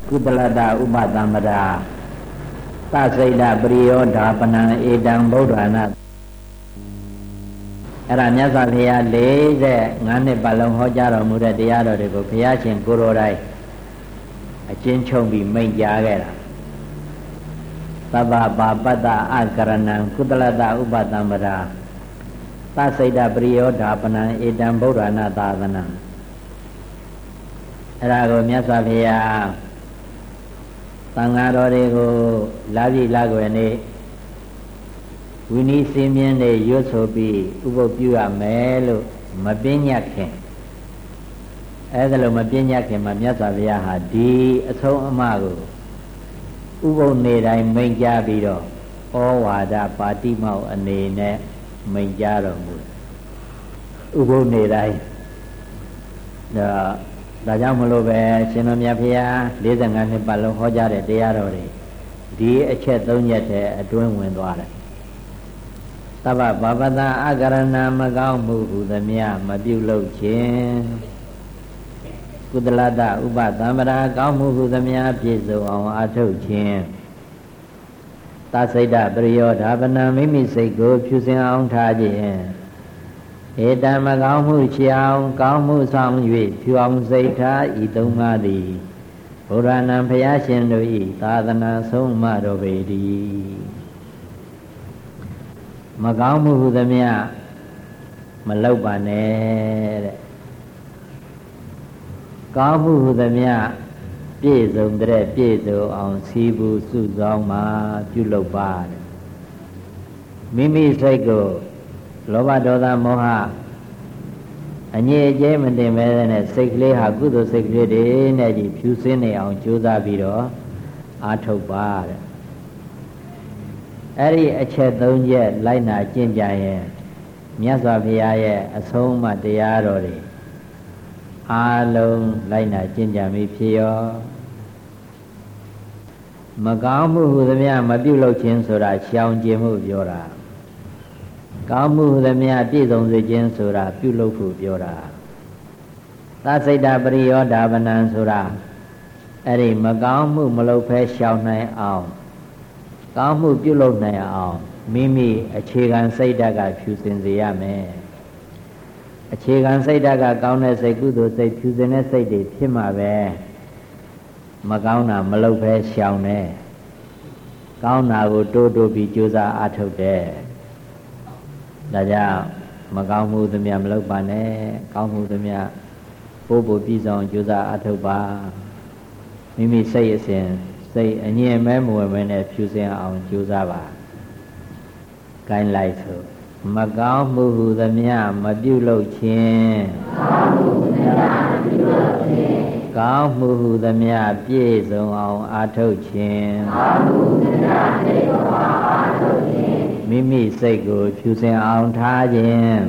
ကုသလတဥပသမ္ပရာသစိတ်ပရိယောဓာပနံဧတံဗုဒ္ဓနာအဲ့ဒါမြတ်စွာဘုရား45နှစ်ပတ်လုံးဟောကြားတော်မူတဲ့တရားတော်တွေကိုဘုရားရှင်ကိုယ်တော်တိုင်အကျဉ်းချုပ်ပြီးမိန့်ကြားခဲ့တာသဗ္ဗပါပတ္တအကရဏံကုသလတဥပသမ္ပရာသစိတ်ပရိယောဓာပနံဧတံဗုဒ္ဓနာသာသနံအဲ့ဒါကိုမြတ်စွာဘုရားသံဃာတော်တွေကိုလာပြီလာွယ်နေဝိနည်းစင်းမြင်းတွေရွတ်ဆိုပြီးဥပုပ်ပြုရမယ်လို့မပညတ်ခင်အဲ့ဒါလို့မပညတ်ခင်မှာမြတ်စွာဘုရားဟာဒီအဆုံးအမကိုဥပုပ်နေတိုင်းမိန့်ကြားပြီးတော့ဩဝါဒပါတိမောက်အနေနဲ့မိန့်ကြားတော်မူဥပုပ်နေတိုင်းဒါကြောင့်မလို့ပဲရှင်တော်မြတ်ဘုရား45နှစ်ပတ်လုံးဟောကြားတဲ့တရားတော်တွေဒီအချက်3ချက်တည်းအတွင်းဝင်သွားတယ်သဗ္ဗပါပတ္တအကရဏမကောင်းမှုဟူသည်မြမပြုလုပ်ခြင်းကုသလတဥပသမ္ပရာကောင်းမှုဟူသည်မြပြည့်စုံအောင်အထုတ်ခြင်းသစိတ်ပရိယောဓာပနံမိမိစိတ်ကိုဖြူစင်အောင်ထားခြင်းဧတံမကောင်းမှုချောင်ကောင်းမှုဆောင်၍ဖြူအောင်စိတ်ထားဤသုံးပါးသည်ဘုရားနံဘုရားရှင်တို့၏သာသနာဆုံးမတော်ပေတည်းမကောင်းမှုဟူသည်မြမလုပ်ပါနဲ့တဲ့ကောင်းမှုဟူသည်မြပြည့်စုံတဲ့ပြည့်စုံအောင်စီးပူစုဆောင်မှပြုလုပ်ပါတဲ့မိမိစိတ်ကိုလောဘဒေါသမောဟအငြိအကျေးမတင်မဲနဲ့စိတ်ကလေးဟာကုသိုလ်စိတ်ကလေးတွေနဲ့ကြီးဖြူစင်းနေအောင်ကြိုးစားပြီးတော့အားထုတ်ပါတဲ့အဲ့ဒီအချက်3ချက်လိုက်နာကျင့်ကြရင်မြတ်စွာဘုရားရဲ့အဆုံးအမတရားတော်တွေအားလုံးလိုက်နာကျင့်ကြမိဖြစ်ရောမကောင်းမှုဟူသည်မြမပြုလုပ်ခြင်းဆိုတာရှောင်ကျင်မှုပြောတာကောင်းမှုဟူသည်မြပြည့်စုံစေခြင်းဆိုတာပြုလုပ်ဖို့ပြောတာသစိတ်ပရိယောဓာပနံဆိုတာအဲ့ဒီမကောင်းမှုမလုပ်ဖဲရှောင်နိုင်အောင်ကောင်းမှုပြုလုပ်နိုင်အောင်မိမိအခြေခံစိတ်ဓာတ်ကဖြူစင်စေရမယ်အခြေခံစိတ်ဓာတ်ကကောင်းတဲ့စိတ်ကုသိုလ်စိတ်ဖြူစင်တဲ့စိတ်တွေဖြစ်မှာပဲမကောင်းတာမလုပ်ဖဲရှောင်တယ်ကောင်းတာကိုတိုးတိုးပြီးကြိုးစားအားထုတ်တယ်ဒါကြောင့်မကောင်းမှုသမျှမလုပ်ပါနဲ့ကောင်းမှုသမျှပို့ပြည့်စုံကြိုးစားအားထုတ်ပါမိမိစိတ်အစဉ်စိတ်အငြင်းမဲမဝင်မဲနဲ့ဖြူစင်အောင်ကြိုးစားပါကိုင်းလိုက်ဆိုမကောင်းမှုဟူသမျှမပြုလုပ်ခြင်းကောင်းမှုဟူသမျှပြည့်စုံအောင်အားထုတ်ခြင်းမိမိစိတ်ကိုဖြူစင်အောင်ထားခြင်း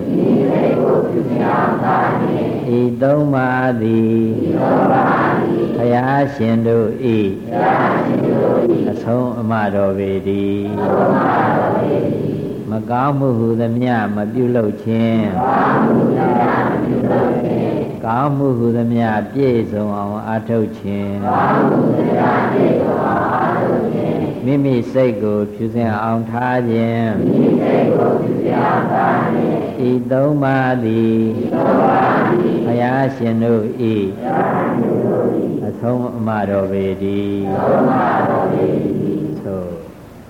ဤသုံးပါးသည်ဘုရားရှင်တို့၏အဆုံးအမတော်ပေတည်းမကောင်းမှုဟူသည်မြမပြုလုပ်ခြင်းကောင်းမှုဟူသည်မြပြည့်စုံအောင်အားထုတ်ခြင်းမိမိစိတ်ကိုဖြူစင်အောင်ထားခြင်းဤသုံးပါးသည်ဘုရားရှင်တို့၏အဆုံးအမတော်ပေတည်းသို့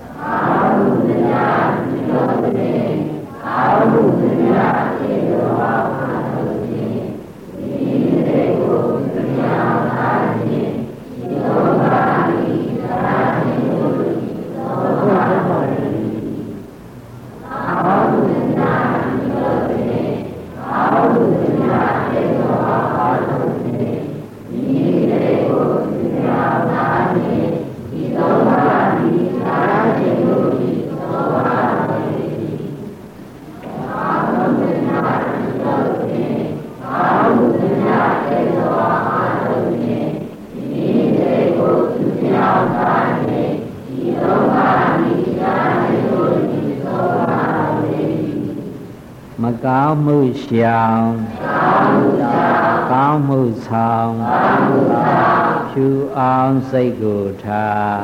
မကောင်းမှုရှောင်ကောင်းမှုဆောင်ဖြရှုအောင်စိတ်ကိုထား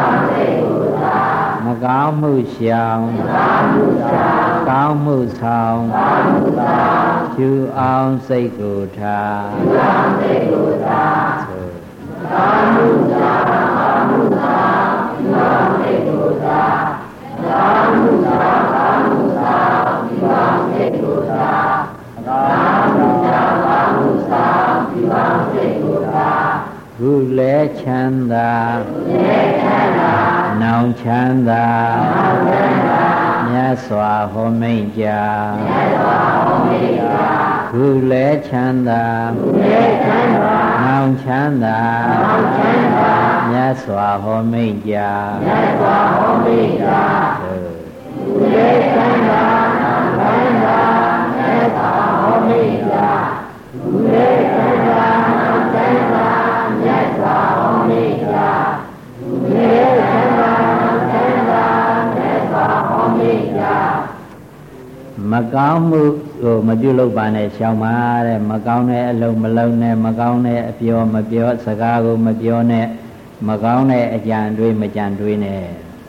မကောင်းမှုရှောင်ကောင်းမှုဆောင်ရှုအောင်စိတ်ကိုထားကောင်းမှုဆောင်ကောင်းမှုဆောင်ရှုအောင်စိတ်ကိုထားကောင်းမှုဆောင်ကောင်းမှုဆောင်ရှုအောင်စိတ်ကိုထားကောင်းမှုဆောင်ကောင်းမှုဆောင်ရှုအောင်စိတ်ကိုထားခုလဲချမ်းသာနောင်ချမ်းသာမြတ်စွာဟောမိန့်ကြခုလဲချမ်းသာနောင်ချမ်းသာမြတ်စွာဟောမိန့်ကြခုလဲချမ်းသာနောင်ချမ်းသာမြတ်စွာဟောမိန့်ကြခုလဲချမ်းသာနောင်ချမ်းသာမြတ်စွာဟောမိန့်ကြမကောင်းမှုကိုမပြုလုပ်ပါနဲ့ရှောင်ပါတဲ့မကောင်းတဲ့အလုပ်မလုပ်နဲ့မကောင်းတဲ့အပြောမပြောစကားကိုမပြောနဲ့မကောင်းတဲ့အကြံတွေးမကြံတွေးနဲ့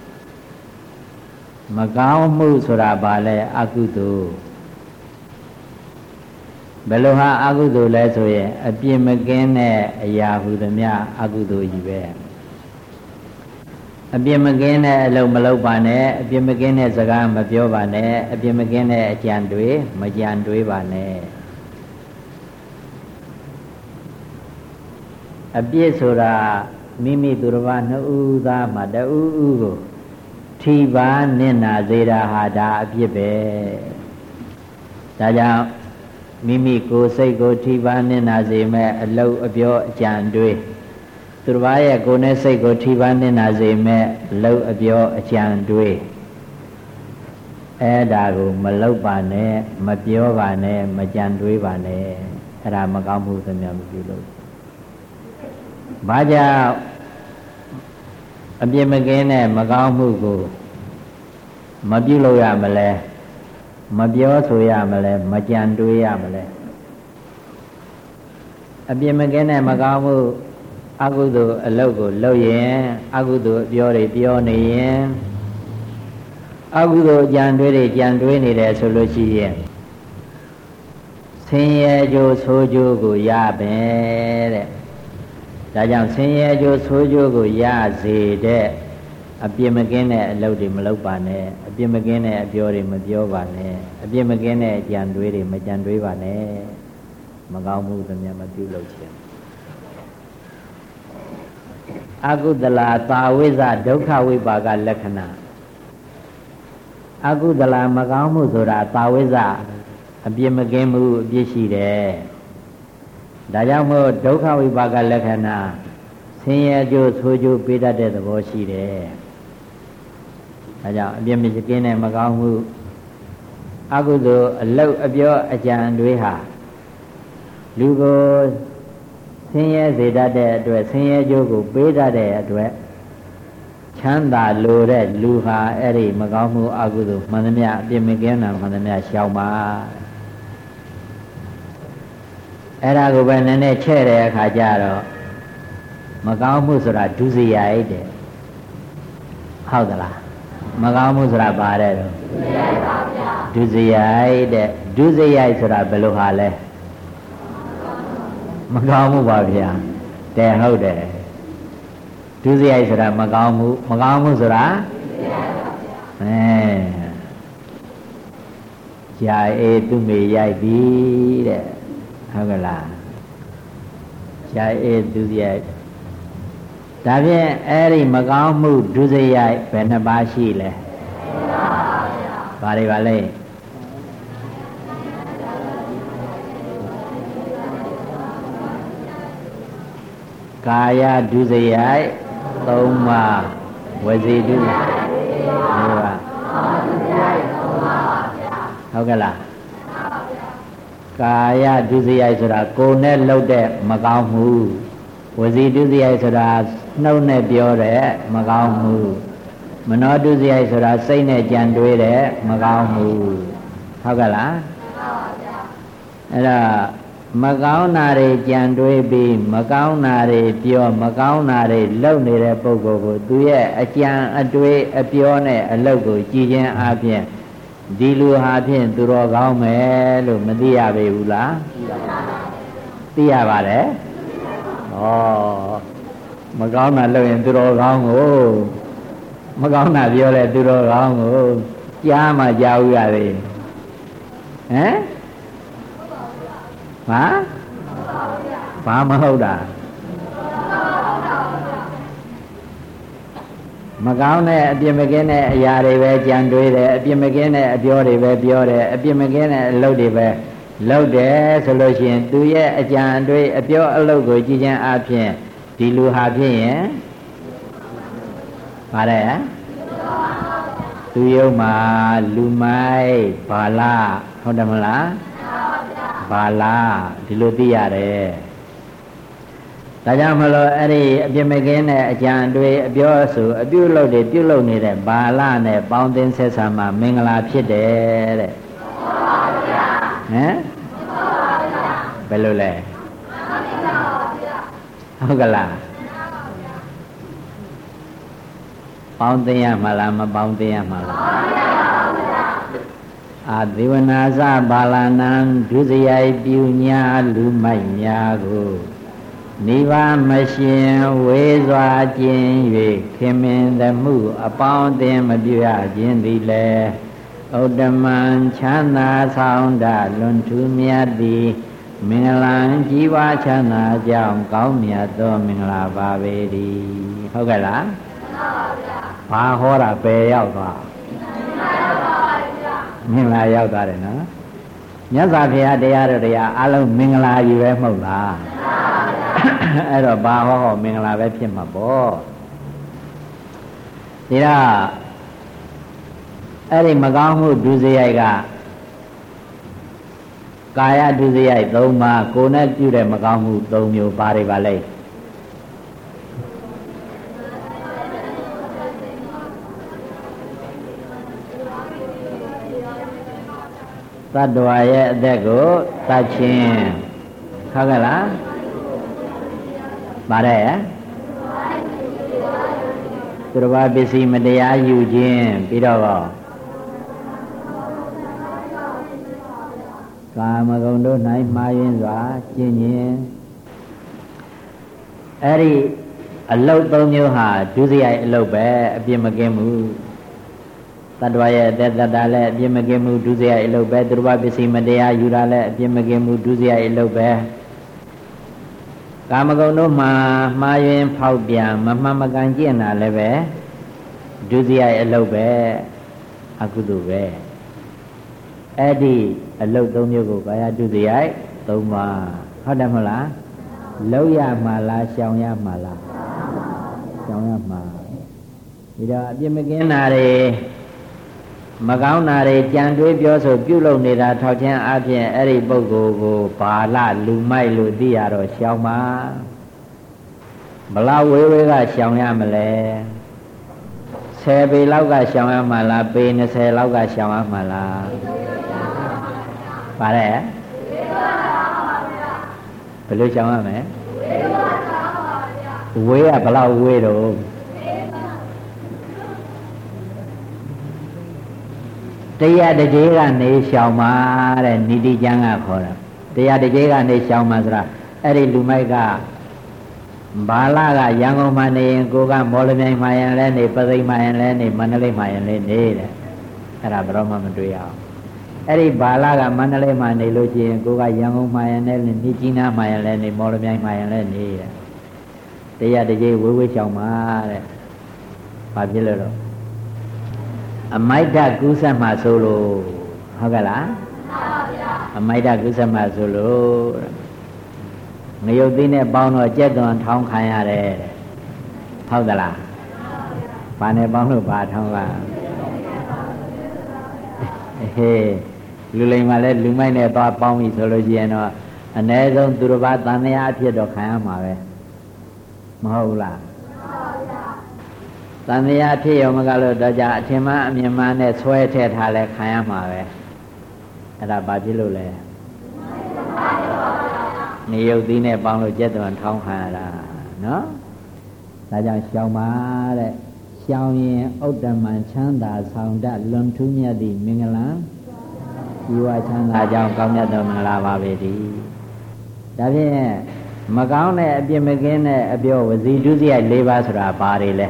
မကောင်းမှုဆိုတာဘာလဲအကုသိုလ်ဘယ်လိုဟာအကုသိုလ်လဲဆိုရင်အပြစ်မကင်းတဲ့အရာဟုသမျှအကုသိုလ်ကြီးပဲအပြစ်မကင်းတဲ့အလုပ်မလုပ်ပါနဲ့အပြစ်မကင်းတဲ့စကားမပြောပါနဲ့အပြစ်မကင်းတဲ့အကြံတွေမကြံတွေးပါနဲ့အပြစ်ဆိုတာမိမိသူတစ်ပါးနှစ်ဦးသားမှတဦးဦးကိုထိပါနစ်နာစေတာဟာဒါအပြစ်ပဲဒါကြောင့်မိမိကိုယ်စိတ်ကိုထိပါနစ်နာစေမဲ့အလုပ်အပြောအကြံတွေးသူတစ်ပါးရဲ့ကိုယ်နဲ့စိတ်ကိုထိပါနစ်နာစေမဲ့လှုပ်အပြောအကြံတွေးအဲ့ဒါကိုမလှုပ်ပါနဲ့မပြောပါနဲ့မကြံတွေးပါနဲ့အဲ့ဒါမကောင်းမှုသမျှမပြုလို့ဘာကြောင့်အပြစ်မကင်းတဲ့မကောင်းမှုကိုမပြုလို့ရမလဲမပြောဆိုရမလဲမကြံတွေးရမလဲအပြစ်မကင်းတဲ့မကောင်းမှုအကုသိုလ်အလုပ်ကိုလုပ်ရင်အကုသိုလ်အပြောတွေပြောနေရင်အကုသိုလ်ကြံတွေးတွေကြံတွေးနေတယ်ဆိုလို့ရှိရင်ဆင်းရဲကြိုးဆိုးကြိုးကိုရပဲတဲ့ဒါကြောင့်ဆင်းရဲကြိုးဆိုးကြိုးကိုရစေတဲ့အပြစ်မကင်းတဲ့အလုပ်တွေမလုပ်ပါနဲ့အပြစ်မကင်းတဲ့အပြောတွေမပြောပါနဲ့အပြစ်မကင်းတဲ့အကြံတွေးတွေမကြံတွေးပါနဲ့မကောင်းမှုသမျှမပြုလုပ်ခြင်းအကုသလသာဝိဇဒုက္ခဝိပါကလက္ခဏာအကုသလမကောင်းမှုဆိုတာသာဝိဇအပြစ်မကင်းမှုအပြစ်ရှိတယ်ဒါကြောင့်မို့ဒုက္ခဝိပါကလက္ခဏာဆင်းရဲကြိုးဆိုးကြိုးပေးတတ်တဲ့သဘောရှိတယ်ဒါကြောင့်အပြစ်မကင်းတဲ့မကောင်းမှုအကုသိုလ်အလုပ်အပြောအကြံတွေဟာလူကိုဆင်းရဲစေတတ်တဲ့အတွက်ဆင်းရဲကြိုးကိုပေးတတ်တဲ့အတွက်ချမ်းသာလိုတဲ့လူဟာအဲ့ဒီမကောင်းမှုအကုသိုလ်မှန်သမျှအပြစ်မကင်းတာမှန်သမျှရှောင်ပါအဲ့ဒါကိုပဲနည်းနည်းချဲ့တဲ့အခါကျတော့မကောင်းမှုဆိုတာဒုစရိုက်တဲ့ဟုတ်သလားမကောင်းမှုဆိုတာဘာတဲ့တော့ဒုစရိုက်တဲ့ဒုစရိုက်ဆိုတာဘယ်လိုဟာလဲမကောင်းမှုပါဗျာတဲ့ဟုတ်တယ်ဒုစရိုက်ဆိုတာမကောင်းမှုမကောင်းမှုဆိုတာကြာအေးသူမေရိုက်ပြီတဲ့ဟုတ်ကလားကြာအေးဒုစရိုက်ဒါဖြင့်အဲ့ဒီမကောင်းမှုဒုစရိုက်ဘယ်နှပါးရှိလဲဘာတွေပါလဲကာယဒုစရိုက်3ပါးဝစီဒု4ပါးဟုတ်ကဲ့လားကာယဒုစရိုက်ဆိုတာကိုယ်နဲ့လုပ်တဲ့မကောင်းမှုဝစီဒုစရိုက်ဆိုတာနှုတ်နဲ့ပြောတဲ့မကောင်းမှုမနောဒုစရိုက်ဆိုတာစိတ်နဲ့ကြံတွေးတဲ့မကောင်းမှုဟုတ်ကဲ့လားအဲ့ဒါမကောင်းတာတွေကြံတွေးပြီးမကောင်းတာတွေပြောမကောင်းတာတွေလုပ်နေတဲ့ပုဂ္ဂိုလ်ကိုသူရဲ့အကြံအတွေးအပြောနဲ့အလုပ်ကိုကြည်ခြင်းအပြင်ဒီလူဟာဖြင့်သူတော်ကောင်းမယ်လို့မသိရပေဘူးလားသိရပါတယ်ဩမကောင်းတာလုပ်ရင်သူတော်ကောင်းကိုမကောင်းတာပြောလဲသူတော်ကောင်းကိုကြားမှကြားဥရသေးဟမ်ဘာမဟုတ်တာမကောင်းတဲ့အပြစ်မကင်းတဲ့အရာတွေပဲကြံတွေးတယ်အပြစ်မကင်းတဲ့အပြောတွေပဲပြောတယ်အပြစ်မကင်းတဲ့အလုပ်တွေပဲလုပ်တယ်ဆိုလို့ရှိရင်သူရဲ့အကြံအတွေးအပြောအလုပ်ကိုကြည်ခြင်းအပြင်ဒီလူဟာဖြစ်ရင်ပါတယ်သူယုံမှာလူမိုက်ဘာလားဟုတ်တယ်မလားဘာလားဒီလိုသိရတယ်ဒါကြောင့်မလို့အဲ့ဒီအပြစ်မကင်းတဲ့အကြံအတွေးအပြောဆိုအပြုလုပ်တွေပြုလုပ်နေတဲ့ဘာလနဲ့ပေါင်းသင်းဆက်ဆံမှာမင်္ဂလာဖြစ်တယ်တဲ့ဟမ်ဘယ်လိုလဲဟုတ်ကလားပေါင်းသင်းရမှာလားမပေါင်းသင်းရမှာလားအာဒေဝနာစဘာလနံဒုစရိုက်ပြုညာလူမိုက်များကိုနိဗ္ဗာန်မရှင်ဝေစွာခြင်း၍ခင်မင်သမှုအပေါင်းအသင်းမပြုရခြင်းသည်လေဥတ္တမံချမ်းသာဆောင်တလွန်ထူးမြတ်သည်မင်္ဂလာကြီးပွားချမ်းသာကြောင်းကောင်းမြတ်သောမင်္ဂလာပါပေသည်ဟုတ်ကဲ့လားဘာဟောတာပဲရောက်သွားမင်္ဂလာရောက်သွားတယ်နော်မြတ်စွာဘုရားတရားတော်တရားအလုံးမင်္ဂလာကြီးပဲမဟုတ်လားအဲ့တော့ဘာဟောမင်္ဂလာပဲဖြစ်မှာပေါ့ဒီတော့အဲ့ဒီမကောင်းမှုဒုစရိုက်ကကာယဒုစရိုက်၃ပါးကိုယ်နဲ့ပြုတဲ့မကောင်းမှု၃မျိုးဘာတွေပါလဲသတ္တဝါရဲ့အသက်ကိုသတ်ခြင်းဟုတ်ကဲ့လားပါတယ်သူတော်ဘာပစ္စည်းမတရားယူခြင်းပြီးတော့ကာမဂုဏ်တို့၌မှားယွင်းစွာကျင့်ခြင်းအဲ့ဒီအလုတ်၃မျိုးဟာဒုစရိုက်အလုတ်ပဲအပြစ်မကင်းမှုတတ္တဝါရဲ့အသက်တတ္တာလည်းအပြစ်မကင်းမှုဒုစရိုက်အလုတ်ပဲသူတော်ဘာပစ္စည်းမတရားယူတာလည်းအပြစ်မကင်းမှုဒုစရိုက်အလုတ်ပဲကာမဂုဏ်တို့မှာမှားယွင်းဖောက်ပြန်မမှန်မကန်ကျင့်တာလည်းပဲဒုစရိုက်အလုတ်ပဲအကုသိုလ်ပဲအဲ့ဒီအလုတ်၃မျိုးကိုကာယဒုစရိုက်၃ပါးဟုတ်တယ်မဟုတ်လားလောက်ရမှာလားရှောင်ရမှာလားရှောင်ရမှာဒီတော့အပြစ်မကင်းတာတွေမကောင်းတာတွေကြံတွေးပြောဆိုပြုလုပ်နေတာထောက်ခြင်းအပြင်အဲ့ဒီပုဂ္ဂိုလ်ကိုဘာလလူမိုက်လို့သိရတော့ရှောင်ပါဘလောက်ဝေးဝေးကရှောင်ရမလဲ10ပေလောက်ကရှောင်ရမှာလားပေ20လောက်ကရှောင်ရမှာလားပါတယ်ဘယ်လိုရှောင်ရမလဲဝေးကဘလောက်ဝေးတော့တရားတကြေးကနေရှောင်ပါတဲ့နိတိကျမ်းကခေါ်တာတရားတကြေးကနေရှောင်ပါဆိုတာအဲ့ဒီလူမိုက်ကဘာလကရန်ကုန်မှာနေရင်ကိုကမော်လမြိုင်မှာရင်လဲနေပသိမ်မှာရင်လဲနေမန္တလေးမှာရင်လဲနေတဲ့အဲ့ဒါဘယ်တော့မှမတွေ့ရအောင်အဲ့ဒီဘာလကမန္တလေးမှာနေလို့ရှိရင်ကိုကရန်ကုန်မှာရင်လဲနေမြကြီးနားမှာရင်လဲနေမော်လမြိုင်မှာရင်လဲနေတဲ့တရားတကြေးဝေးဝေးရှောင်ပါတဲ့ဘာဖြစ်လို့တော့အမိုက်ဓာတ်ကူးဆက်မှဆိုလို့ဟုတ်ကဲ့လားအမိုက်ဓာတ်ကူးဆက်မှဆိုလို့ငရုတ်သီးနဲ့ပေါင်းတော့ကြက်သွန်ထောင်းခံရတယ်ဟုတ်သလားဘာနဲ့ပေါင်းလို့ဘာထောင်းကဟေးလူလိမ်မှလည်းလူမိုက်နဲ့သွားပေါင်းပြီဆိုလို့ရှိရင်တော့အ ਨੇ ဆုံးသူတစ်ပါးတန်မြာအဖြစ်တော့ခံရမှာပဲမဟုတ်ဘူးလားတန်မြာဖြစ်ရောမကလို့တော့ကြအထင်မှအမြင်မှနဲ့ဆွဲထည့်ထားလဲခံရမှာပဲအဲ့ဒါဘာဖြစ်လို့လဲငရုတ်သီးနဲ့ပေါင်းလို့ကျက်သွန်ထောင်းခံရတာနော်ဒါကြောင့်ရှောင်ပါတဲ့ရှောင်ရင်ဥဒ္ဓမံချမ်းသာဆောင်တတ်လွန်ထူးမြတ်သည့်မင်္ဂလာဒီဝချမ်းသာကြောင့်ကောင်းမြတ်သောမင်္ဂလာပါပဲဒီဒါဖြင့်မကောင်းတဲ့အပြစ်မကင်းတဲ့အပြောဝစီဒုစရိုက်၄ပါးဆိုတာဘာတွေလဲ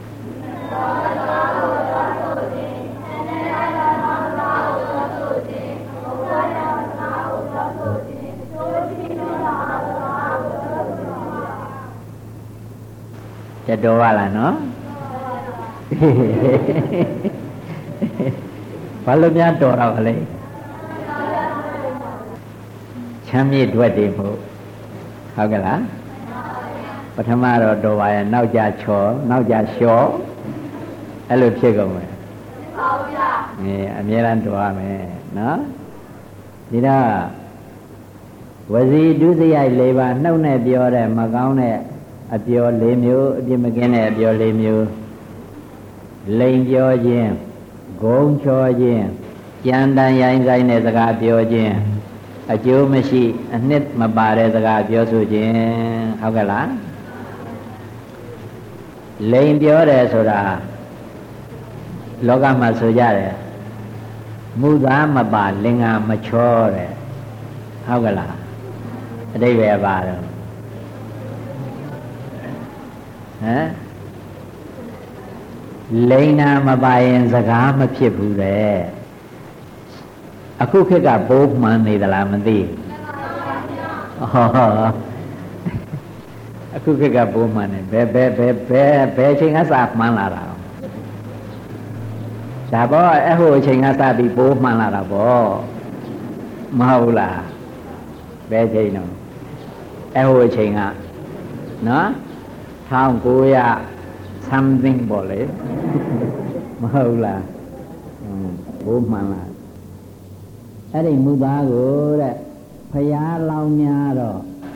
จะတော်ပါလားနော်ဘာလို့များတော်တော့လဲချမ်းမြေ့တွေ့တယ်မဟုတ်ဟုတ်ကဲ့လားပထမတော့တော်ပါရဲ့နောက်ကြချော်နောက်ကြလျှော်အဲ့လိုဖြစ်ကုန်မယ်အမြဲတမ်းတော်ရမယ်နော်ဒီတော့ဝစီဒုစရိုက်၄ပါးနှုတ်နဲ့ပြောတဲ့မကောင်းတဲ့အပြော၄မျိုးအပြစ်မကင်းတဲ့အပြော၄မျိုးလိန်ပြောခြင်းဂုံချောခြင်းကြံတန်ရိုင်းဆိုင်တဲ့စကားပြောခြင်းအကျိုးမရှိအနှစ်မပါတဲ့စကားပြောဆိုခြင်းဟုတ်ကဲ့လားလိန်ပြောတယ်ဆိုတာလောကမှာဆိုကြတယ်မူသားမပါလင်္ကာမချောတဲ့ဟုတ်ကဲ့လားအတိတ်ပဲပါတော့ဟမ်လိန်နာမပါရင်စကားမဖြစ်ဘူးတဲ့အခုခေတ်ကပိုးမှန်နေသလားမသိအခုခေတ်ကပိုးမှန်နေဘယ်ချိန်ကစမှန်လာတာဒါပေါ့အဲ့ဟိုအချိန်ကစပြီးပိုးမှန်လာတာပေါ့မဟုတ်လားဘယ်ချိန်တော့အဲ့ဟိုအချိန်ကနော်1900 something ပေါ့လေမဟုတ်လားဘိုးမှန်လားအဲ့ဒီမူသားကိုတဲ့ဖရာလောင်းများတော့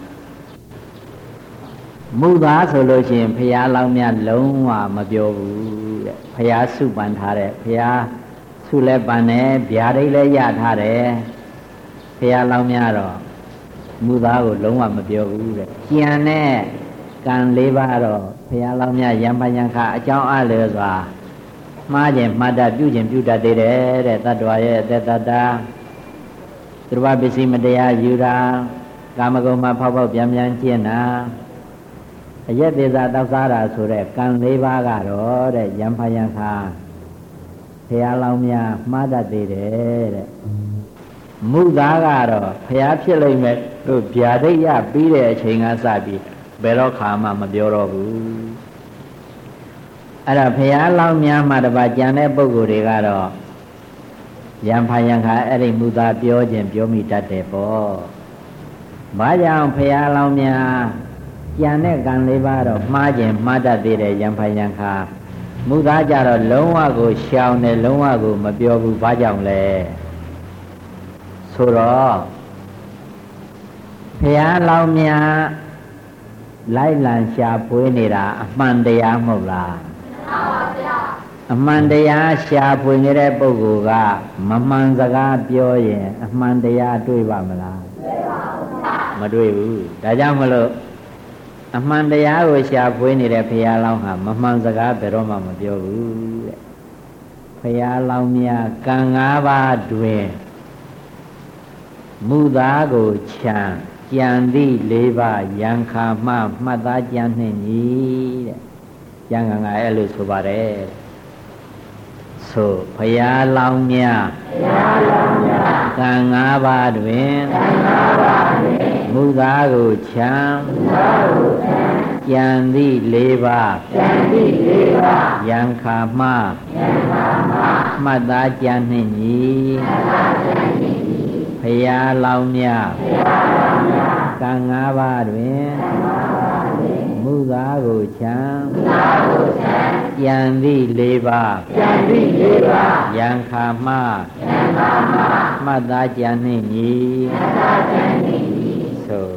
မူသားဆိုလို့ရှိရင်ဖရာလောင်းများလုံးဝမပြောဘူးတဲ့ဖရာစုပန်ထားတဲ့ဖရာစုလဲပန်တယ်ဗျာဒိတ်လဲရထားတယ်ဖရာလောင်းများတော့မူသားကိုလုံးဝမပြောဘူးတဲ့ကြံတဲ့ကံ၄ပါးတော့ဘုရားလောင်းမြတ်ယံပယံခအကြောင်းအားလျော်စွာမှားခြင်းမှတ်တတ်ပြုခြင်းပြုတတ်သေးတယ်တဲ့တတ္တဝါရဲ့အသက်တတသူတော်ပစ္စည်းမတရားယူတာကာမဂုဏ်မှာဖောက်ဖောက်ပြန်ပြန်ကျင့်တာအယက်သေးသာတောက်စားတာဆိုတဲ့ကံ၄ပါးကတော့တဲ့ယံပယံခဘုရားလောင်းမြတ်မှားတတ်သေးတယ်တဲ့မုသားကတော့ဘုရားဖြစ်လိမ့်မယ်လို့ဗျာဒိတ်ရပြီးတဲ့အချိန်ကစပြီးဘယ်တော့ခါမှမပြောတော့ဘူးအဲ့ဒါဘုရားလောင်းများမှတပါကြံတဲ့ပုဂ္ဂိုလ်တွေကတော့ယံဖယံခါအဲ့ဒီမူသားပြောခြင်းပြောမိတတ်တယ်ပေါ့ဘာကြောင့်ဘုရားလောင်းများကြံတဲ့ကံ၄ပါးတော့မှားခြင်းမှားတတ်သေးတယ်ယံဖယံခါမူသားကြတော့လုံးဝကိုရှောင်တယ်လုံးဝကိုမပြောဘူးဘာကြောင့်လဲဆိုတော့ဘုရားလောင်းများလိုက်လံရှာဖွေးနေတာအမှန်တရားမဟုတ်လားမှန်ပါဗျာအမှန်တရားရှာဖွေနေတဲ့ပုဂ္ဂိုလ်ကမမှန်စကားပြောရင်အမှန်တရားတွေ့ပါမလားတွေ့ပါဘူးဗျာမတွေ့ဘူးဒါကြောင့်မလို့အမှန်တရားကိုရှာဖွေးနေတဲ့ဘုရားလောင်းဟာမမှန်စကားဘယ်တော့မှမပြောဘူးတဲ့ဘုရားလောင်းများကံ၅ပါးတွင်မူသားကိုခြံကြံသည့်၄ပါးယံခါမှမှတ်သားကြံနှင့်ညီတဲ့ကျန်ကငါအဲ့လိုဆိုပါတယ်ဆိုဘုရားလောင်းမြတ်ကံ၅ပါးတွင်မူသားကိုခြံကြံသည့်၄ပါးယံခါမှမှတ်သားကြံနှင့်ညီဘုရားလောင်းမြတ်ကံ၅ပါးတွင်မူသားကိုချမ်းကြံသည့်၄ပါးယံခါမှမှတ်သားကြံနှင့်ညီဆို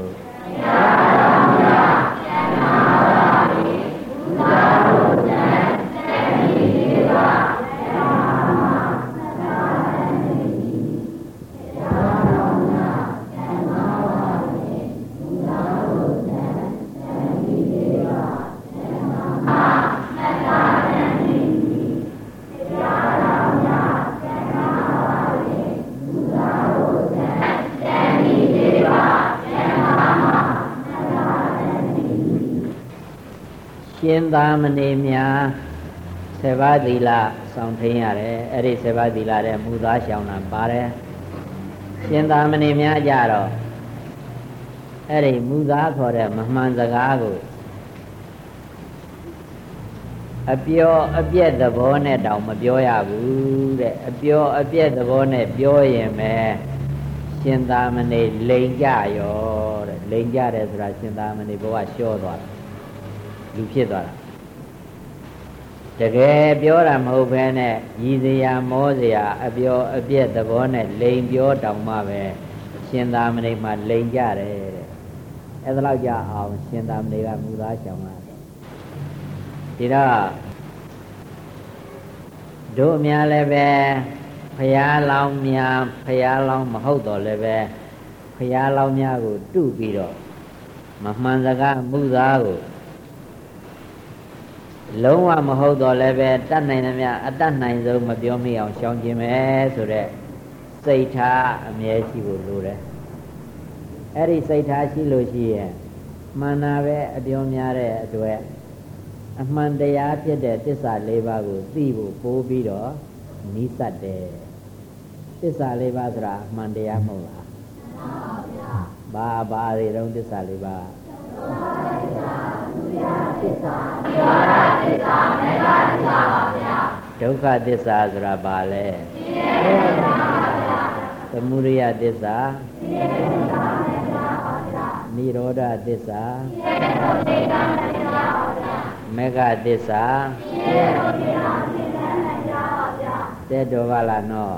ရှင်သာမဏေများ7ပါးသီလဆောင်ထိန်ရတယ်အဲ့ဒီ7ပါးသီလတဲ့မူသားရှောင်တာပါတယ်ရှင်သာမဏေများကြတော့အဲ့ဒီမူသားခေါ်တဲ့မမှန်စကားကိုအပြောအပြက်သဘောနဲ့တောင်မပြောရဘူးတဲ့အပြောအပြက်သဘောနဲ့ပြောရင်ပဲရှင်သာမဏေလိန်ကြရောတဲ့လိန်ကြတယ်ဆိုတာရှင်သာမဏေဘဝလျှော့သွားတာလူဖြစ်သွားတာတကယ်ပြောတာမဟုတ်ဘဲနဲ့ရည်စရာမောစရာအပြောအပြက်သဘောနဲ့လိန်ပြောတောင်မှပဲရှင်သာမဏေမှာလိန်ကြတယ်တဲ့အဲ့ဒါလောက်ကြအောင်ရှင်သာမဏေကမူသားရှောင်လာဒီတော့တို့အများလည်းပဲဖရာလောင်းများဖရာလောင်းမဟုတ်တော့လည်းပဲဖရာလောင်းများကိုတုပြီးတော့မမှန်စကားမူသားကိုလုံးဝမဟုတ်တော့လည်းပဲတတ်နိုင်သမျှအတတ်နိုင်ဆုံးမပြောမိအောင်ရှောင်ကျင်မယ်ဆိုတော့စိတ်ထားအမြဲရှိဖို့လိုတယ်အဲ့ဒီစိတ်ထားရှိလို့ရှိရင်မှန်တာပဲအပြောများတဲ့အတွက်အမှန်တရားဖြစ်တဲ့သစ္စာ၄ပါးကိုသိဖို့ပိုးပြီးတော့နီးစပ်တယ်သစ္စာ၄ပါးဆိုတာအမှန်တရားမဟုတ်လားဘာတွေတော့သစ္စာ၄ပါးဒုက္ခသစ္စာဆိုတာဘာလဲသမုဒယသစ္စာနိရောဓသစ္စာမေဃသစ္စာတဲ့တော်ပါလားနော်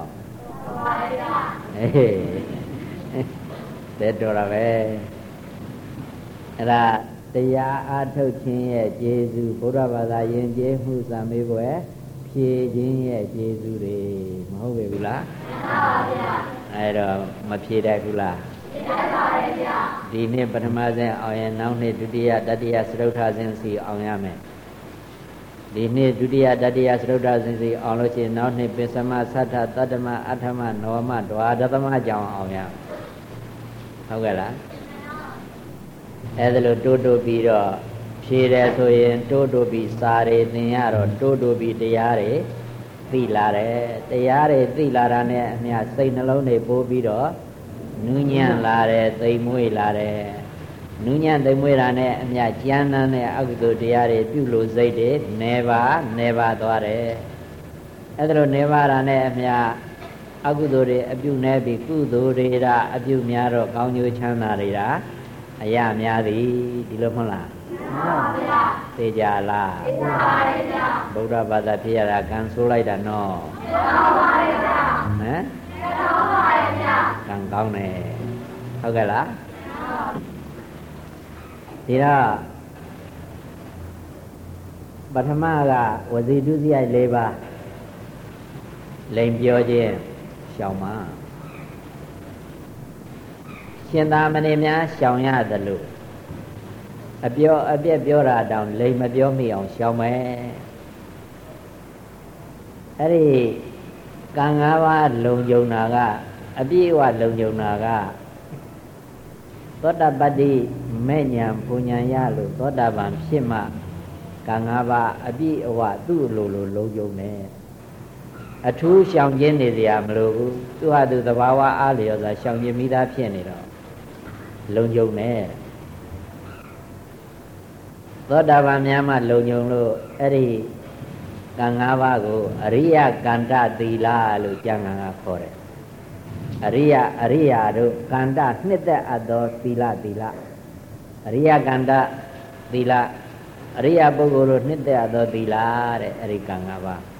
တဲ့တော်ရပဲအဲ့ဒါတရားအားထုတ်ခြင်းရဲ့ကျေးဇူးဘုရားဘာသာယဉ်ကျေးမှုစံမေးပွဲဖြည့်ခြင်းရဲ့ကျေးဇူးတွေမဟုတ်ပေဘူးလားမှန်ပါဗျာအဲ့တော့မဖြည့်တတ်ဘူးလားဖြည့်တတ်ပါတယ်ဗျာဒီနေ့ပထမဆုံးအောင်ရင်နောက်နေ့ဒုတိယတတိယစတုတ္ထဆင့်စီအောင်ရမယ်ဒီနေ့ဒုတိယတတိယစတုတ္ထဆင့်စီအောင်လို့ရှိရင်နောက်နေ့ပိသမသတ္ထသတ္တမအဋ္ဌမနောမဒွါဒသမကြောင့်အောင်ရဟုတ်ကဲ့လားအဲ့ဒါလို့တိုးတိုးပြီးတော့ဖြေတယ်ဆိုရင်တိုးတိုးပြီးစာတွေသင်ရတော့တိုးတိုးပြီးတရားတွေသိလာတယ်တရားတွေသိလာတာနဲ့အမျှစိတ်နှလုံးတွေပိုးပြီးတော့နူးညံ့လာတယ်သိမ်မွေ့လာတယ်နူးညံ့သိမ်မွေ့တာနဲ့အမျှကြမ်းတမ်းတဲ့အကုသိုလ်တရားတွေပြုလို့စိတ်တွေနေပါသွားတယ်အဲ့ဒါလို့နေပါတာနဲ့အမျှအကုသိုလ်တွေအပြုနေပြီးကုသိုလ်တွေဒါအပြုများတော့ကောင်းကျိုးချမ်းသာတွေဒါအရာများသည်ဒီလိုမဟုတ်လားမှန်ပါဗျာသိကြလားသိပါပါဗျာဗုဒ္ဓဘာသာဖြစ်ရတာကံဆိုးလိုက်တာနော်မှန်ပါပါဗျာဟမ်မှန်ပါပါဗျာကံကောင်းတယ်ဟုတ်ကဲ့လားဒီတော့ပထမကဝစီဒုစရိုက်၄ပါးလိန်ပြောခြင်းရှောင်ပါရှင်သာမဏေများရှောင်ရသလိုအပြောအပြက်ပြောတာတောင်လိမ်မပြောမိအောင်ရှောင်မယ်အဲ့ဒီကံ၅ပါးလုံခြုံတာကအပြည့်အဝလုံခြုံတာကသောတပတ္တိမဲ့ညာပူညာရလို့သောတာပန်ဖြစ်မှကံ၅ပါးအပြည့်အဝသူ့လိုလုံခြုံတယ်အထူးရှောင်ခြင်းနေစရာမလိုဘူးသူဟာသူသဘာဝအားလျော်စွာရှောင်ခြင်းမိသားဖြစ်နေတော့လုံခြုံတယ်သောတာပန်များမှလုံခြုံလို့အဲ့ဒီကံ၅ပါးကိုအရိယကန္တသီလလို့ကျမ်းဂန်ကခေါ်တယ်အရိယတို့ကန္တနှစ်သက်အပ်သောသီလအရိယကန္တသီလအရိယပုဂ္ဂိုလ်တို့နှစ်သက်အပ်သောသီလတဲ့အဲ့ဒီကံ၅ပါး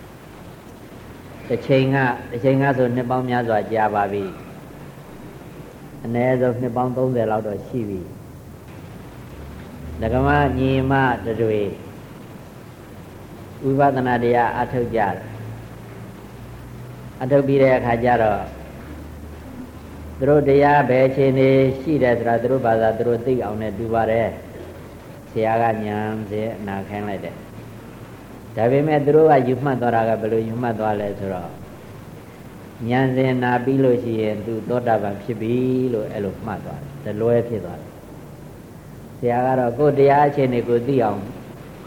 တစ်ချိန်ကဆိုနှစ်ပေါင်းများစွာကြာပါပြီအနည်းဆုံးနှစ်ပေါင်း30လောက်တော့ရှိပြီဒကမညီမတွေဝိပဿနာတရားအထုတ်ကြတယ်အထုတ်ပြီးတဲ့အခါကျတော့သူတို့တရားဘယ်အချိန်နေရှိတယ်ဆိုတာသူတို့ဘာသာသူတို့သိအောင်နဲ့တူပါတယ်ဆရာကညာစေနာခိုင်းလိုက်တယ်ဒါပေမဲ့သူတို့ကယူမှတ်သွားတာကဘယ်လိုယူမှတ်သွားလဲဆိုတော့ဉာဏ်စဉ်နာပြီးလို့ရှိရင်သူသောတာပန်ဖြစ်ပြီလို့အဲ့လိုမှတ်သွားတယ်ဇလွဲဖြစ်သွားတယ်ဆရာကတော့ကိုယ်တရားအချင်းတွေကိုသိအောင်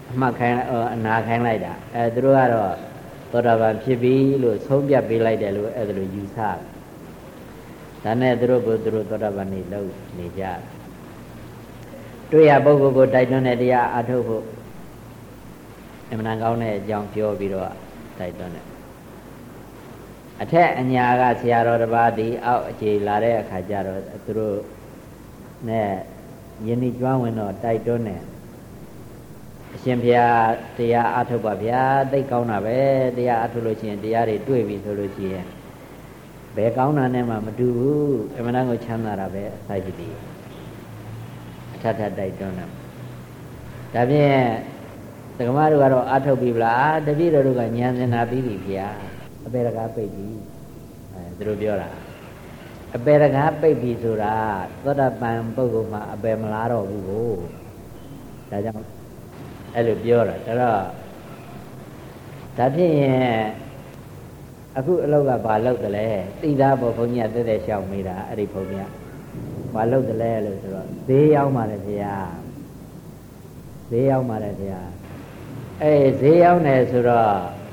မှတ်ခိုင်းအနာခိုင်းလိုက်တာသူတို့ကတော့သောတာပန်ဖြစ်ပြီလို့ဆုံးဖြတ်ပေးလိုက်တယ်လို့အဲ့ဒါလိုယူဆတယ်ဒါနဲ့သူတို့ကိုသူတို့သောတာပန်နေလို့နေကြတွေ့ရပုဂ္ဂိုလ်ကိုတိုက်တွန်းတဲ့တရားအထုတ်ဖို့အမှန်ကောင်းတဲ့အကြောင်းပြောပြီးတော့တိုက်တွန်းတယ်အထက်အညာကဆရာတော်တစ်ပါးဒီအောက်အခြေလာတဲ့အခါကျတော့သူတို့နဲ့ယဉ်ဤကျွမ်းဝင်တော့တိုက်တွန်းတယ်အရှင်ဘုရားတရားအထုတ်ပါဗျာသိကောင်းတာပဲတရားအထုတ်လို့ရှိရင်တရားတွေတွေ့ပြီဆိုလို့ရှိရင်ဘယ်ကောင်းတာနဲ့မှမတူဘူးအမှန်တန်ကိုချမ်းသာတာပဲအစိုက်ကြည့်အထက်ထက်တိုက်တွန်းတယ်ဒါဖြင့်ဒကမတို့ကတော့အထုတ်ပြီဗလားတပည့်တော်တို့ကဉာဏ်စင်နာပြီးပြီဗျာအပေရကားပိတ်ပြီသူတို့ပြောတာအပေရကားပိတ်ပြီဆိုတာသောတာပန်ပုဂ္ဂိုလ်မှာအပေမလားတော့ဘူးကိုဒါကြောင့်အဲ့လိုပြောတာဒါတော့ဒါဖြစ်ရင်အခုအလောက်ကဘာလုပ်တယ်လဲသိသားပေါ်ဘုန်းကြီးကတက်တက်ရှောက်မိတာအဲ့ဒီဘုန်းကြီးကဘာလုပ်တယ်လဲလို့ဆိုတော့ဈေးရောက်ပါလေခင်ဗျာဈေးရောက်ပါလေခင်ဗျာဈေးရောက်နေဆိုတော့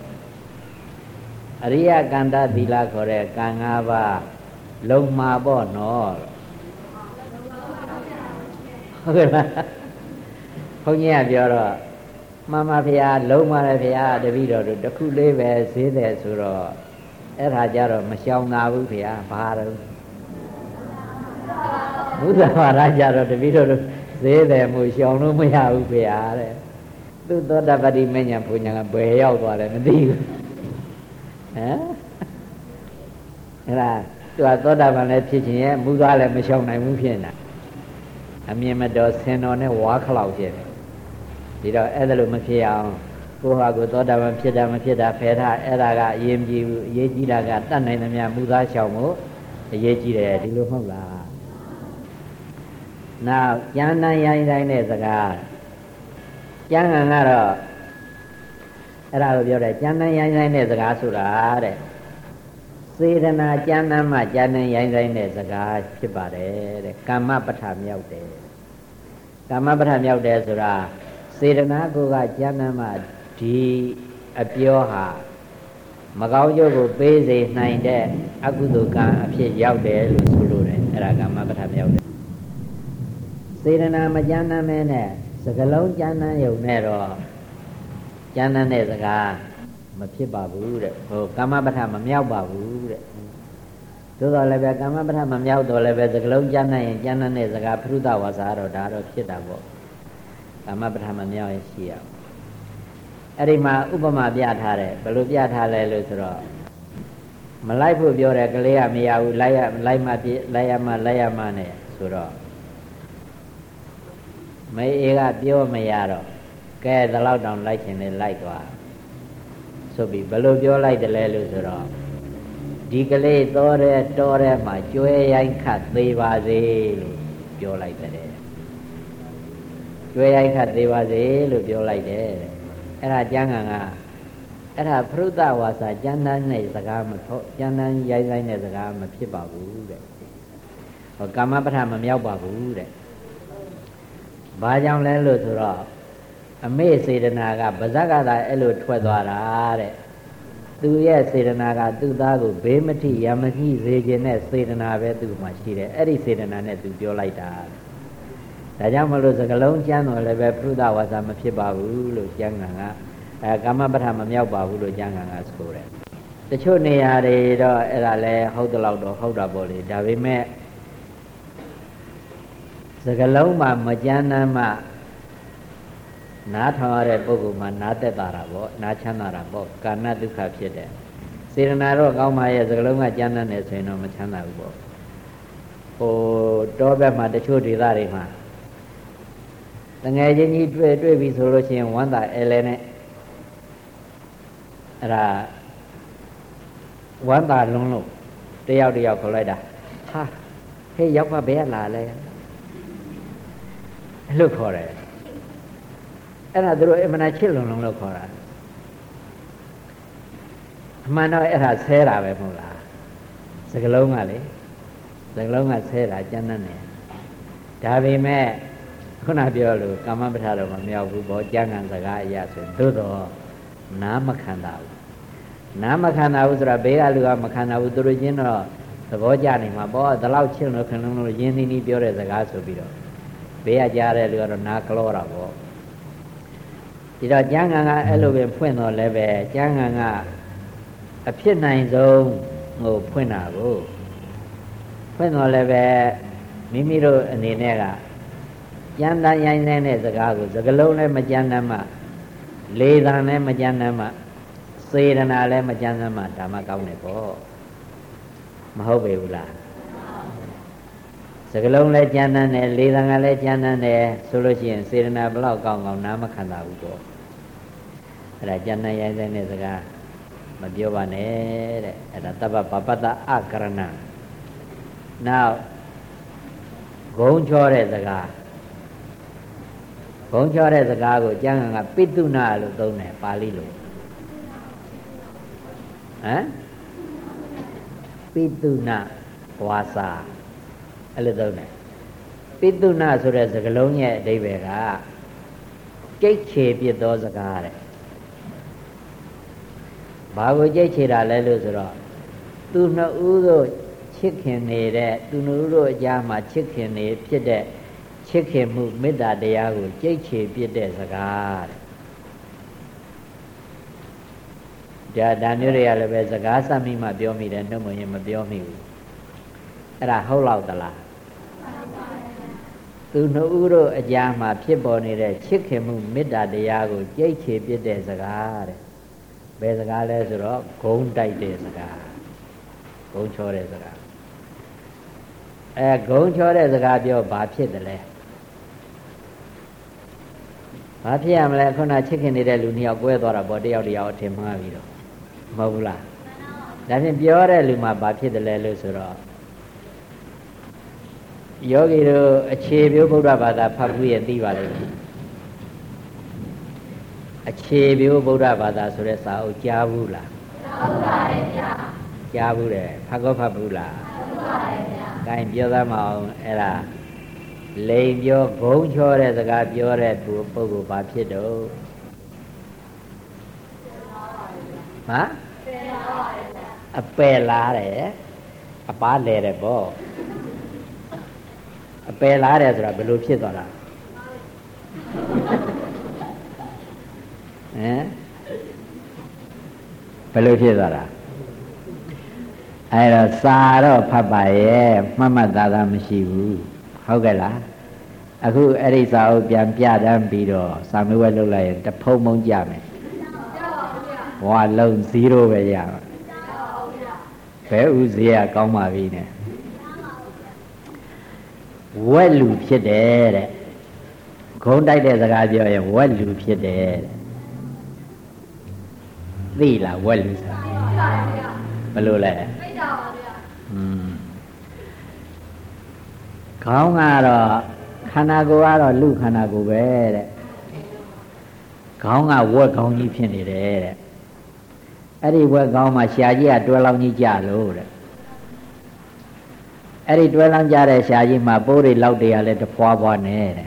အရိယကန္တသီလခေါ်တဲ့ကံ၅ပါးလုံမှာပေါ့နော်ဟုတ်ကဲ့လားဘုန်းကြီးကပြောတော့မှန်ပါဗျာလုံပါလေဗျာတပည့်တော်တို့တစ်ခုလေးပဲဈေးတယ်ဆိုတော့အဲ့ဒါကြတော့မရှောင်သာဘူးဗျာဘာတော့ဘုရားဘာသာကြတော့တပည့်တော်တို့ဈေးတယ်မို့ရှောင်လို့မရဘူးဗျာတဲ့သူသောတပတိမဉ္ဇဉ်ဘုညာကဘယ်ရောက်သွားလဲမသိဘူးဟမ်အဲ့ဒါသူကသောတာပန်လည်းဖြစ်ခြင်းရဲ့မူသားလည်းမရှောင်နိုင်ဘူးဖြစ်နေတာအမြင်မတော်ဆင်တော်နဲ့ဝါခလောက်ဖြစ်တယ်ဒီတော့အဲ့ဒါလိုမဖြစ်အောင်ကိုဟာကိုသောတာပန်ဖြစ်တာမဖြစ်တာဖယ်ထားအဲ့ဒါကအရေးမကြီးဘူးအရေးကြီးတာကတတ်နိုင်သမျှမူသားရှောင်ဖို့အရေးကြီးတယ်ဒီလိုမဟုတ်လားနောက်ကျမ်းတန်ရိုင်းတိုင်းတဲ့စကားကျမ်းဂန်ကတော့အဲ့ဒါကိုပြောတယ်ကျမ်းတန်ရိုင်းတိုင်းတဲ့စကားဆိုတာတဲ့စေတနာကျမ်းတန်မှကျမ်းတန်ရိုင်းတိုင်းတဲ့စကားဖြစ်ပါတယ်တဲ့ကမ္မပဋ္ဌာမြောက်တယ်ကမ္မပဋ္ဌာမြောက်တယ်ဆိုတာစေတနာကိုကကျမ်းတန်မှဒီအပြောဟာမကောင်းကျိုးကိုပေးစေနိုင်တဲ့အကုသိုလ်ကံအဖြစ်ရောက်တယ်လို့ဆိုလိုတယ်အဲ့ဒါကမ္မပဋ္ဌာမြောက်တယ်စေတနာမကျမ်းတန်မဲနဲ့စကလုံးကျမ်းတန်ယုံနဲ့တော့ကျမ်းတန်တဲ့စကားမဖြစ်ပါဘူးတဲ့ဟိုကမ္မပဋ္ဌာမမြောက်ပါဘူးတဲ့သို့တော်လည်းပဲကမ္မပဋ္ဌာမမြောက်တော့လည်းပဲစကလုံးကျမ်းတန်ရင်ကျမ်းတန်တဲ့စကားပရုဒဝါစာတော့ဒါတော့ဖြစ်တာပေါ့ကမ္မပဋ္ဌာမမြောက်ရင်ရှိရအဲ့ဒီမှာဥပမာပြထားတယ်ဘယ်လိုပြထားလဲလို့ဆိုတော့မလိုက်ဖို့ပြောတယ်ကလေးကမရဘူးလိုက်မှပြလိုက်ရမှနဲ့ဆိုတော့မေအေကပြောမရတော့ကဲဒီလောက်တောင်လိုက်ခြင်းနဲ့လိုက်သွားဆိုပြီးဘယ်လိုပြောလိုက်တယ်လဲလို့ဆိုတော့ဒီကလေးတော်တဲ့မှာကျွဲရိုင်းခတ်သေးပါစေလို့ပြောလိုက်တယ်ကျွဲရိုင်းခတ်သေးပါစေလို့ပြောလိုက်တယ်အဲ့ဒါကျမ်းဂန်ကအဲ့ဒါပရုဒ္ဒဝါစာကျမ်းတန်းနဲ့စကားမဟုတ်ကျမ်းတန်းရိုင်းဆိုင်တဲ့စကားမဖြစ်ပါဘူးတဲ့ဟောကမ္မပဋ္ဌာမမြောက်ပါဘူးတဲ့ဘာကြောင့်လဲလို့ဆိုတော့အမေစေတနာကဗဇက်ကသာအဲ့လိုထွက်သွားတာတဲ့သူရဲ့စေတနာကသူ့သားကိုဘေးမထိရမကြီးစေခြင်းနဲ့စေတနာပဲသူ့မှာရှိတယ်အဲ့ဒီစေတနာနဲ့သူပြောလိုက်တာဒါကြောင့်မလို့စကလုံးကျမ်းတော်လည်းပဲပရုဒ္ဒဝါစာမဖြစ်ပါဘူးလို့ကျမ်းဂန်ကကမ္မပဋ္ဌာမမြောက်ပါဘူးလို့ကျမ်းဂန်ကဆိုတယ်တချို့နေရာတွေတော့အဲ့ဒါလည်းဟုတ်တယ်လို့တော့ဟုတ်တာပေါ့လေဒါပေမဲ့စကလုံးမှာမကျမ်းမ်းမှနားထောင်ရတဲ့ပုဂ္ဂိုလ်မှာနားသက်တာပေါ့နားချမ်းသာတာပေါ့ကာဏဒုက္ခဖြစ်တယ်စေတနာတော့ကောင်းပါရဲ့စကလုံးကကျမ်းမ်းတယ်ဆိုရင်တော့မချမ်းသာဘူးပေါ့ဟိုတောဘက်မှာတချို့ဒေသတွေမှာတငယ်ချင်းကြီးတွေ့ပြီဆိုလို့ရှိရင်ဝမ်းသာအဲလဲနဲ့အဲ့ဒါဝမ်းသာလုံးလို့တယောက်ခေါ်လိုက်တာဟာဟေးရောက်မှဘယ်လာလဲအဲ့လိုခေါ်တယ်အဲ့ဒါသူတို့အမှန်ချစ်လုံးလို့ခေါ်တာအမှန်တော့အဲ့ဒါဆဲတာပဲမဟုတ်လားစကလုံးကလေစကလုံးကဆဲတာကျမ်းနဲ့ဒါပေမဲ့ခုနပြောလို့ကာမပဋ္ဌာတော့မမြောက်ဘူးဘောကျမ်းဂန်စကားအရာဆိုသို့တော့နာမခန္ဓာဘူးနာမခန္ဓာဘူးဆိုတာဘေးကလူကမခန္ဓာဘူးသူတို့ချင်းတော့သဘောကျနေမှာပေါ့ဒီလောက်ချင်းလို့ခင်လုံးလို့ရင်းနှီးနှီးပြောတဲ့စကားဆိုပြီးတော့ဘေးကကြားတဲ့လူကတော့နာကလောတာပေါ့ဒီတော့ကျမ်းဂန်ကအဲ့လိုပဲဖွင့်တော့လည်းပဲကျမ်းဂန်ကအဖြစ်နိုင်ဆုံးဟိုဖွင့်တာကိုဖွင့်တော့လည်းပဲမိမိတို့အနေနဲ့ကကျမ်းသားရိုင်းတဲ့စကားကိုစကလုံးလည်းမကျမ်းမ်းမှလေသံလည်းမကျမ်းမ်းမှစေတနာလည်းမကျမ်းမ်းမှဒါမှကောင်းတယ်ပေါ့မဟုတ်ပေဘူးလားစကလုံးလည်းကျမ်းမ်းတယ်လေသံကလည်းကျမ်းမ်းတယ်ဆိုလို့ရှိရင်စေတနာဘလောက်ကောင်းကောင်းနားမခံတာဘူးပေါ့အဲ့ဒါကျမ်းသားရိုင်းတဲ့စကားမပြောပါနဲ့တဲ့အဲ့ဒါတပ္ပပပတ္တအကရဏနောက်ဂုံချောတဲ့စကားဂုံချောတဲ့စကားကိုကျမ်းဂန်ကပိတုနာလို့သုံးတယ်ပါဠိလိုပိတုနာဝါစာအဲ့လိုသုံးတယ်ပိတုနာဆိုတဲ့စကားလုံးရဲ့အဓိပ္ပာယ်ကကြိတ်ချေပြစ်သောစကားတဲ့ဘာကိုကြိတ်ချေတာလဲလို့ဆိုတော့သူနှစ်ဦးတို့ချစ်ခင်နေတဲ့သူနှစ်ဦးတို့အကြားမှာချစ်ခင်နေဖြစ်တဲ့ချစ်ခင်မှုမေတ္တာတရားကိုကြိတ်ချေပြစ်တဲ့စကားတဲ့ဒါမျိုးတွေကလည်းပဲစကားစမိမှပြောမိတယ်နှုတ်မရင်မပြောမိဘူးအဲ့ဒါဟုတ်လောက်သလားသူနှစ်ဦးတို့အကြားမှာဖြစ်ပေါ်နေတဲ့ချစ်ခင်မှုမေတ္တာတရားကိုကြိတ်ချေပြစ်တဲ့စကားတဲ့ဘယ်စကားလဲဆိုတော့ဂုံတိုက်တဲ့စကားဂုံချောတဲ့စကားဂုံချောတဲ့စကားပြောဘာဖြစ်တယ်လဲဘာဖြစ်ရမလဲခုနချစ်ခင်နေတဲ့လူနှစ်ယောက်ကွဲသွားတာပေါ့တယောက်တယောက်အထင်မှားပြီးတော့မဟုတ်ဘူးလားဒါဖြင့်ပြောတဲ့လူမှာဘာဖြစ်တယ်လဲလို့ဆိုတော့ယောဂီတို့အခြေပြုဗုဒ္ဓဘာသာဖတ်ဘူးရဲ့သိပါလိမ့်မယ်အခြေပြုဗုဒ္ဓဘာသာဆိုတဲ့စာအုပ်ကြားဘူးလားကြားဘူးပါတယ်ဗျာကြားဘူးတယ်ဖတ်ကောဖတ်ဘူးလားဖတ်ပါတယ်ဗျာကိုင်ပြောသားမအောင်အဲ့ဒါလိန်ပြောဂုံချောတဲ့စကားပြောတဲ့ပုဂ္ဂိုလ်ဘာဖြစ်တော့ဟမ်အပယ်လားတယ်အပားလဲတယ်ပေါ့အပယ်လားတယ်ဆိုတာဘယ်လိုဖြစ်သွားတာဘယ်လိုဖြစ်သွားတာအဲ့တော့စာတော့ဖတ်ပါရဲ့မှတ်မှတ်သားသားမရှိဘူးဟုတ်ကဲ့လားအခုအဲ့ဒီစာအုပ်ပြန်ပြတန်းပြီးတော့စာမေးပွဲလုပ်လိုက်ရင်တဖုံမုံကြမယ်ဘဝလုံး0ပဲရမှာဘယ်ဥစည်းကကောင်းပါပြီနဲ့ဝက်လူဖြစ်တယ်တဲ့ဂုံတိုက်တဲ့စကားပြောရင်ဝက်လူဖြစ်တယ်တဲ့သိလားဝက်လူဆိုတာဘယ်လိုလဲသိတာပါဗျာခေါင်းကတော့ခန္ဓာကိုယ်ကတော့လူခန္ဓာကိုယ်ပဲတဲ့ခေါင်းကဝက်ခေါင်းကြီးဖြစ်နေတယ်တဲ့အဲ့ဒီဝက်ခေါင်းမှာရှားကြီးကတွဲလောင်းကြီးကြလို့တဲ့အဲ့ဒီတွဲလောင်းကြတဲ့ရှားကြီးမှာပိုးတွေလောက်တရလဲတဖွာဖွာနဲ့တဲ့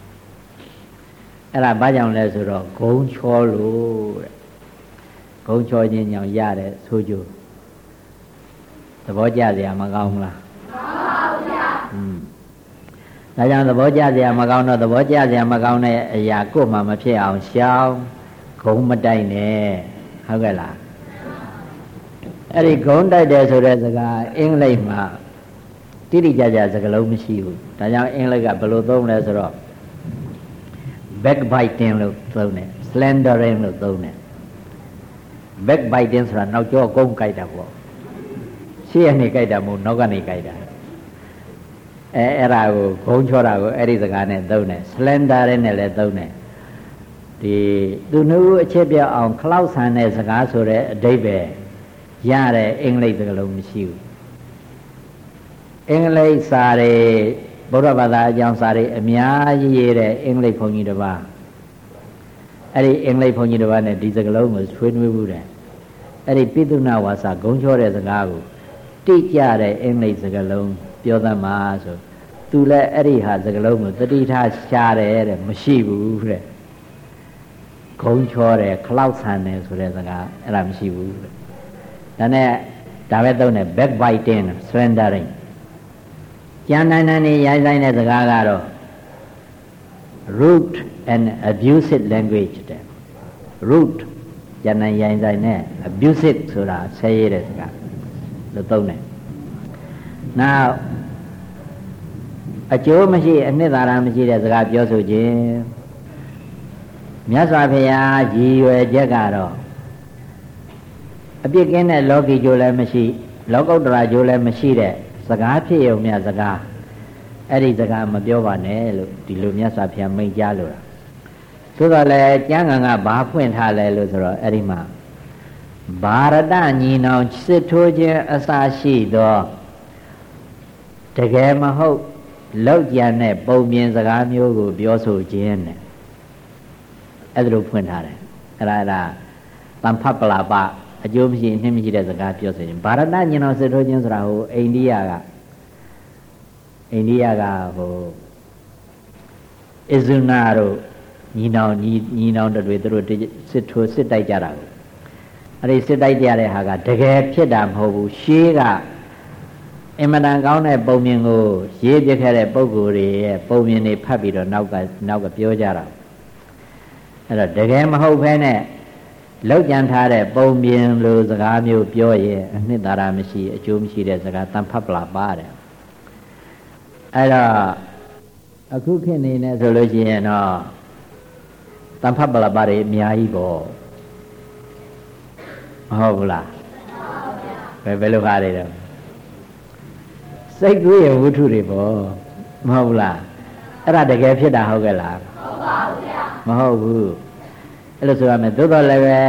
အဲ့ဒါဘာကြောင့်လဲဆိုတော့ဂုံချောလို့တဲ့ဂုံချောခြင်းကြောင့်ရတဲ့ဆိုကြသဘောကျစရာမကောင်းဘူးလားမှန်ပါဗျာဒါကြောင့်သဘောကျစရာမကောင်းတော့သဘောကျစရာမကောင်းတဲ့အရာကိုယ်မှမဖြစ်အောင်ရှောင်ဂုံမတိုက်နဲ့ဟုတ်ကဲ့လားအဲ့ဒီဂုံတိုက်တယ်ဆိုတဲ့စကားအင်္ဂလိပ်မှာတိတိကျကျစကားလုံးမရှိဘူးဒါကြောင့်အင်္ဂလိပ်ကဘယ်လိုသုံးလဲဆိုတော့ backbiting လို့သုံးတယ် slandering လို့သုံးတယ် backbiting ဆိုတာနောက်ကျောကုန်းကြိုက်တာပေါ့ရှေ့ကနေကြိုက်တာမဟုတ်နောက်ကနေကြိုက်တာအဲ့ဒါကိုဂုံချောတာကိုအဲ့ဒီစကားနဲ့သုံးတယ် slandering နဲ့လည်းသုံးတယ်ဒီသူနှုတ်အချက်ပြအောင်ခလောက်ဆန်တဲ့စကားဆိုတဲ့အဓိပ္ပာယ်ရတဲ့အင်္ဂလိပ်စကားလုံးမရှိဘူးအင်္ဂလိပ်စာတွေဗုဒ္ဓဘာသာအကြောင်းစာတွေအများကြီးရေးတဲ့အင်္ဂလိပ်ဘုန်းကြီးတစ်ပါးအဲ့ဒီအင်္ဂလိပ်ဘုန်းကြီးတစ်ပါးနဲ့ဒီစကားလုံးကိုဆွေးနွေးမှုတယ်အဲ့ဒီပိသုဏဝါစာဂုံချောတဲ့စကားကိုတိကျတဲ့အင်္ဂလိပ်စကားလုံးပြောသမှာဆိုသူလည်းအဲ့ဒီဟာစကလုံးကိုတတိထားရှားတယ်တဲ့မရှိဘူးတဲ့ဂုံချောတယ်ခလောက်ဆန်တယ်ဆိုတဲ့စကားအဲ့ဒါမရှိဘူးတဲ့ဒါနဲ့ဒါပဲသုံးတယ် backbiting slandering ကျန်နိုင်နေရိုင်းဆိုင်တဲ့စကားကတော့ rude and abusive language တဲ့ rude ကျန်နိုင်ရိုင်းဆိုင်နဲ့ abusive ဆိုတာဆဲရတဲ့စကားလို့သုံးတယ်နောက်အကျိုးမရှိအနှစ်သာရမရှိတဲ့စကားပြောဆိုခြင်းမြတ်စွာဘုရားရည်ရွယ်ချက်ကတော့အပြစ်ကင်းတဲ့လောကီကျိုးလည်းမရှိလောကုတ္တရာကျိုးလည်းမရှိတဲ့စကားဖြစ်ရုံမြတ်စကားအဲ့ဒီစကားမပြောပါနဲ့လို့ဒီလိုမြတ်စွာဘုရားမိန့်ကြားလို့တာသို့တော်လည်းကျမ်းဂန်ကဘာဖွင့်ထားလဲလို့ဆိုတော့အဲ့ဒီမှာဘာရတညီနောင်စစ်ထိုးခြင်းအစာရှိသောတကယ်မဟုတ်လောက်ကြံတဲ့ပုံပြင်စကားမျိုးကိုပြောဆိုခြင်းနဲ့အဲ့ဒါလိုဖွင့်ထားတယ်အဲ့ဒါတမ္ဖပလာပအကျိုးမရှိအနှစ်မရှိတဲ့စကားပြောဆိုခြင်းဘာရတညီနောင်စစ်ထိုးခြင်းဆိုတာဟိုအိန္ဒိယကဟိုအဇုနာတို့ညီနောင်တွေသူတို့စစ်ထိုးစစ်တိုက်ကြတာကိုအဲ့ဒီစစ်တိုက်ကြတဲ့ဟာကတကယ်ဖြစ်တာမဟုတ်ဘူးရှေးကအင်မတန်ကောင်းတဲ့ပုံမြင်ကိုရေးပြခဲ့တဲ့ပုံကိုယ်တွေရဲ့ပုံမြင်တွေဖတ်ပြီးတော့နောက်ကပြောကြတာအဲ့တော့တကယ်မဟုတ်ဘဲနဲ့လောက်ကြံထားတဲ့ပုံမြင်လိုစကားမျိုးပြောရင်အနှစ်သာရမရှိအကျိုးမရှိတဲ့စကားတန်ဖတ်ပလာပါတယ်အဲ့တော့အခုခေတ်နေနေဆိုလို့ရှိရင်တော့တန်ဖတ်ပလာပါတယ်အများကြီးပေါ့မဟုတ်ဘူးလားဘယ်လိုကားတွေတော့စိတ်ကူးရဝတ္ထုတွေပေါ့မဟုတ်ဘူးလားအဲ့ဒါတကယ်ဖြစ်တာဟုတ်ကဲ့လားဟုတ်ပါဘူးဗျာမဟုတ်ဘူးအဲ့လိုဆိုရမယ်သို့တော်လည်းပဲ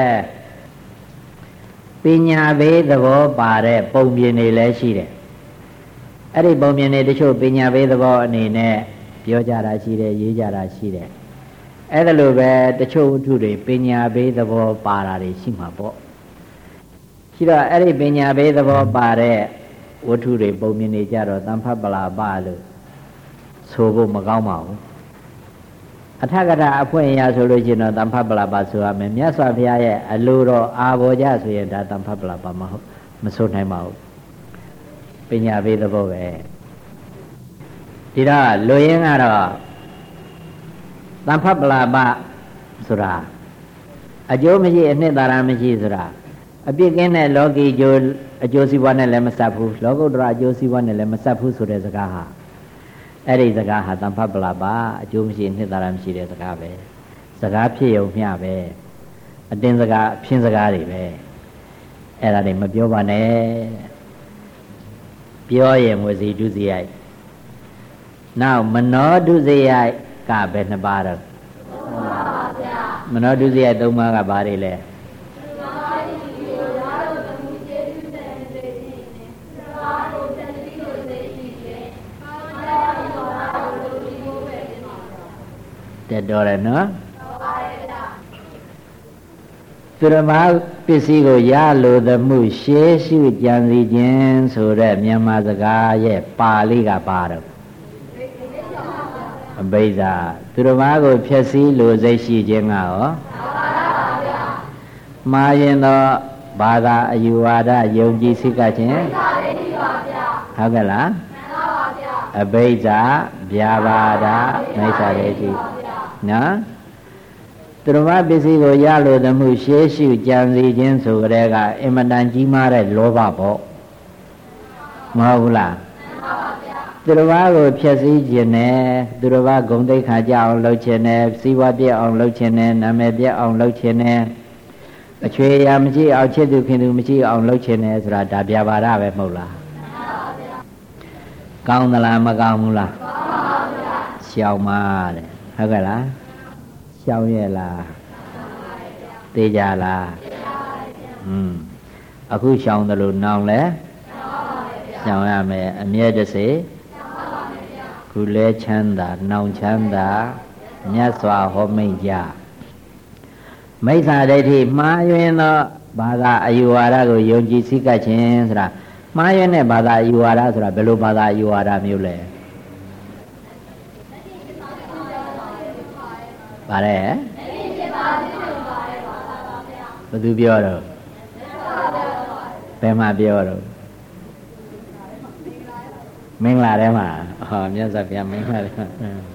ပညာဘေးသဘောပါတဲ့ပုံပြင်တွေလည်းရှိတယ်အဲ့ဒီပုံပြင်တွေတချို့ပညာဘေးသဘောအနေနဲ့ပြောကြတာရှိတယ်ရေးကြတာရှိတယ်အဲ့ဒါလိုပဲတချို့ဝတ္ထုတွေပညာဘေးသဘောပါတာတွေရှိမှာပေါ့ရှိတော့အဲ့ဒီပညာဘေးသဘောပါတဲ့ဝတ္ထုတွေပုံမြင်နေကြတော့တမ္ဖပလာပလို့ဆိုဖို့မကောင်းပါဘူးအထကထာအဖွင့်အရာဆိုလို့ရှိရင်တော့တမ္ဖပလာပဆိုရမယ်မြတ်စွာဘုရားရဲ့အလိုတော်အာဘောကြဆိုရင်ဒါတမ္ဖပလာပမဆိုနိုင်ပါဘူးပညာဘေးသဘောပဲဒီတော့လူရင်းကတော့တမ္ဖပလာပဆိုတာအကျိုးမရှိအနှစ်သာရမရှိဆိုတာအပြစ်ကင်းတဲ့လောကီကျိုးအကျိုးစီးပွားနဲ့လည်းမဆက်ဘူးလောကုတ္တရာအကျိုးစီးပွားနဲ့လည်းမဆက်ဘူးဆိုတဲ့စကားဟာအဲ့ဒီစကားဟာတမ္ဖပလာပအကျိုးမရှိနှစ်သာရမရှိတဲ့စကားပဲစကားဖြစ်ုံမျှပဲအတင်းစကားအဖြင်းစကားတွေပဲအဲ့ဒါတွေမပြောပါနဲ့ပြောရင်ဝစီဒုစရိုက်နောက်မနောဒုစရိုက်ကဘယ်နှပါတော့မနောဒုစရိုက်၃ပါးကဘာတွေလဲတက်တော်တယ်နော်သူရမပစ္စည်းကိုရလိုသမှုရှေးရှုကြံစီခြင်းဆိုတဲ့မြန်မာစကားရဲ့ပါဠိကပါတော့အဘိဓါသူရမကိုဖြည့်ဆည်းလိုစိတ်ရှိခြင်းကရောမှားရင်တော့ဘာသာအယူဝါဒယုံကြည်စိတ်ကခြင်းဟုတ်ကဲ့လားအဘိဓါဗျာပါဒမိစ္ဆာဒိဋ္ဌိနော်သူတော်ဘာပစ္စည်းကိုရလို့သမှုရှေးရှုကြံစီခြင်းဆိုကြတဲ့ကအင်မတန်ကြီးမားတဲ့လောဘပေါ့မဟုတ်ဘူးလားသူတော်ဘာကိုဖျက်ဆီးခြင်းနဲ့သူတော်ဘာဂုဏ်သိက္ခာကြအောင်လုပ်ခြင်းနဲ့စီးပွားပြည့်အောင်လုပ်ခြင်းနဲ့နာမည်ပြည့်အောင်လုပ်ခြင်းနဲ့အချွေရာမရှိအောင်ချစ်သူခင်သူမရှိအောင်လုပ်ခြင်းနဲ့ဆိုတာဒါဗျာပါဒပဲမဟုတ်လားကောင်းသလားမကောင်းဘူးလားရှောင်ပါတဲ့ဟုတ်ကဲ့လားရှောင်ရဲ့လားသိကြလားအခုရှောင်တယ်လို့နောင်လဲရှောင်ရမယ်အမြဲတစေခုလဲချမ်းသာနောင်ချမ်းသာမြတ်စွာဟောမိန့်ကြမိစ္ဆာဒိဋ္ဌိမှားယွင်းသောဘာသာအယူဝါဒကိုယုံကြည်စိတ်ကခြင်းဆိုတာမှားယွင်းတဲ့ဘာသာအယူဝါဒဆိုတာဘယ်လိုဘာသာအယူဝါဒမျိုးလဲပါတယ်ဘယ်သူပြောတော့ဘယ်မှာပြောတော့မင်္ဂလာထဲမှာဟောမြတ်စွာဘုရားမင်္ဂလာထဲမှာ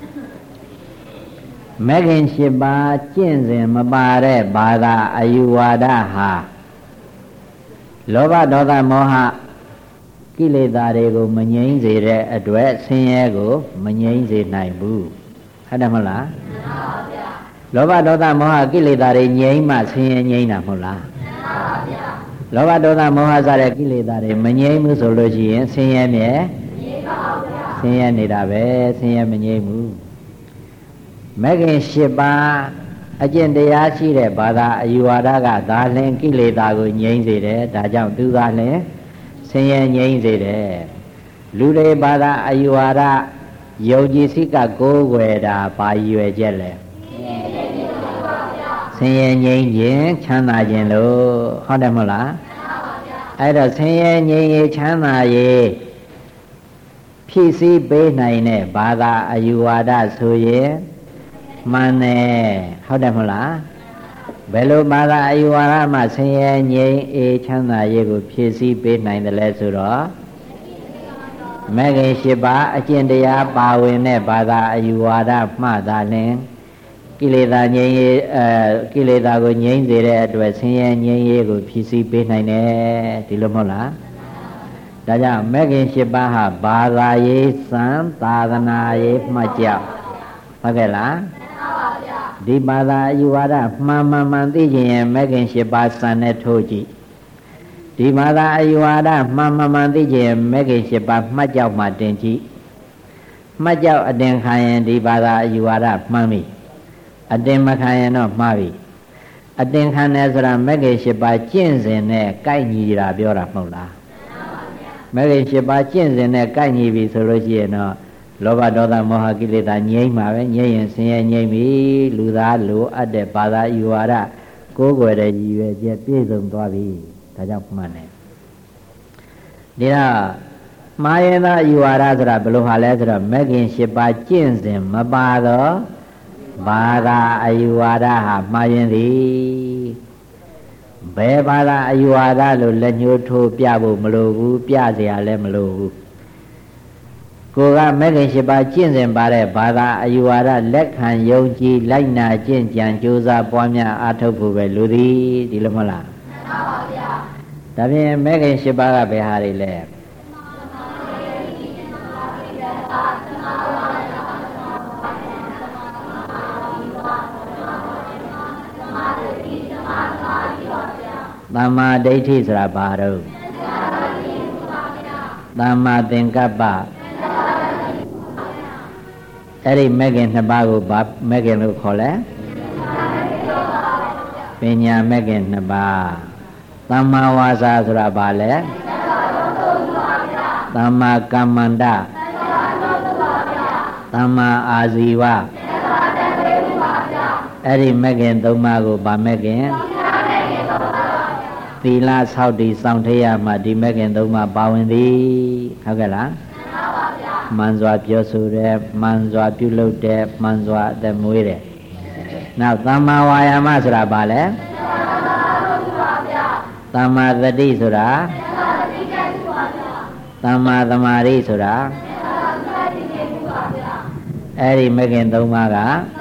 မဂ္ဂင်၈ပါးကျင့်စဉ်မပါတဲ့ဘာသာအယူဝါဒဟာလောဘဒေါသမောဟကိလေသာတွေကိုမငြိမ်းစေတဲ့အတွက်ဆင်းရဲကိုမငြိမ်းစေနိုင်ဘူးဟုတ်တယ်မဟုတ်လားမှန်ပါဗျာလောဘဒေါသမောဟကိလေသာတွေငြိမ်းမှဆင်းရဲငြိမ်းတာမဟုတ်လားမှန်ပါဗျာလောဘဒေါသမောဟစတဲ့ကိလေသာတွေမငြိမ်းဘူးဆိုလို့ရှိရင်ဆင်းရဲမြဲမငြိမ်းပါဘူးဗျာဆင်းရဲနေတာပဲဆင်းရဲမငြိမ်းဘူးမဂ္ဂင်၈ပါးအကျင့်တရားရှိတဲ့ဘာသာအယူဝါဒကဒါလင်ကိလေသာကိုငြိမ်းစေတယ်ဒါကြောင့်သူသာလင်ဆင်းရဲငြိမ်းစေတယ်လူတွေဘာသာအယူဝါဒယုံကြည်စိတ်ကကိုးကွယ်တာပါရွယ်ချက်လဲဆင်းရဲငြိမ်းခြင်းချမ်းသာခြင်းလို့ဟုတ်တယ်မဟုတ်လားအဲ့တော့ဆင်းရဲငြိမ်းရေးချမ်းသာရေးဖြည့်ဆည်းပေးနိုင်တဲ့ဘာသာအယူဝါဒဆိုရင်မှန်တယ်ဟုတ်တယ်မဟုတ်လားဘယ်လိုဘာသာအယူဝါဒမှဆင်းရဲငြိမ်းအေးချမ်းသာရေးကိုဖြည့်ဆည်းပေးနိုင်တယ်လဲဆိုတော့မဂ္ဂင်၈ပါးအကျင့်တရားပါဝင်တဲ့ဘာသာအယူဝါဒမှသာလျှင်ကိလေသာငြိမ်းရေးကိလေသာကိုငြိမ်းစေတဲ့အတွက်ဆင်းရဲငြိမ်းရေးကိုဖြည့်ဆည်းပေးနိုင်တယ်ဒီလိုမဟုတ်လားဒါကြောင့်မဂ္ဂင်၈ပါးဟာဘာသာရေးစံသာသနာရေးမှတ်ကြောက်ဟုတ်ကဲ့လားဒီဘာသာအယူဝါဒမှန်မှန်သိခြင်းရဲ့မဂ္ဂင်၈ပါးစံနဲ့ထိုးကြည့်ဒီဘာသာအယူဝါဒမှန်မှန်သိခြင်းရဲ့မဂ္ဂင်၈ပါးမှတ်ကြောက်မှတင်ကြည့်မှတ်ကြောက်အတင်ခံရင်ဒီဘာသာအယူဝါဒမှန်ပြီအတင်မခံရင်တော့မှားပြီအတင်ခံတယ်ဆိုတာမဂ္ဂင်၈ပါးကျင့်စဉ်နဲ့ကိုက်ညီတာပြောတာမဟုတ်လားမဂ္ဂင်၈ပါးကျင့်စဉ်နဲ့ကိုက်ညီပြီဆိုလို့ရှိရင်တော့လောဘဒေါသမောဟကိလေသာငြိမ်းမှာပဲငြိမ်းရင်ဆင်းရဲငြိမ်းပြီလူသားလိုအပ်တဲ့ဘာသာယူဝါဒကိုးကွယ်တဲ့ရည်ရွယ်ချက်ပြည့်စုံသွားပြီဒါကြောင့်မှန်တယ်ဒီတော့မှားရင်သာယူဝါဒဆိုတာဘယ်လိုဟာလဲဆိုတော့မဂ္ဂင်၈ပါးကျင့်စဉ်မပါတော့ဘာသာအယူဝါဒဟာမှားရင်သည်ဘယ်ဘာသာအယူဝါဒလို့လက်ညှိုးထိုးပြဖို့မလိုဘူးပြเสียလည်းမလိုဘူးကိုကမဂ္ဂင်၈ပါးကျင့်စဉ်ပါတဲ့ဘာသာအယူဝါဒလက်ခံယုံကြည်လိုက်နာကျင့်ကြံကြိုးစားပွားများအားထုတ်ဖို့ပဲလူသည်ဒီလိုမဟုတ်လားမှန်ပါဗျာဒါဖြင့်မဂ္ဂင်၈ပါးကဘယ်ဟာတွေလဲသမ္မာဒိဋ္ဌိဆိုတာဘာတော့သမ္မာသင်္ကပ္ပအဲ့ဒီမဂ္ဂင်2ပါးကိုဗာမဂ္ဂင်လို့ခေါ်လဲပညာမဂ္ဂင်2ပါးသမ္မာဝါစာဆိုတာဘာလဲသမ္မာကမ္မန္တသမ္မာအာဇီဝအဲ့ဒီမဂ္ဂင်3ပါးကိုဗာမဂ္ဂင်သီလဆောက်တည်ဆောင်ထရမှဒီမဂ္ဂင်3ပါးပါဝင်သည်ဟုတ်ကဲ့လားမှန်စွာပြောဆိုတဲ့မှန်စွာပြုလုပ်တဲ့မှန်စွာအသက်မွေးတဲ့နောက်သမ္မာဝါယာမဆိုတာဘာလဲသမ္မာသတိဆိုတာသမ္မာသမာဓိဆိုတာအဲ့ဒီမဂ္ဂင်3ပါးက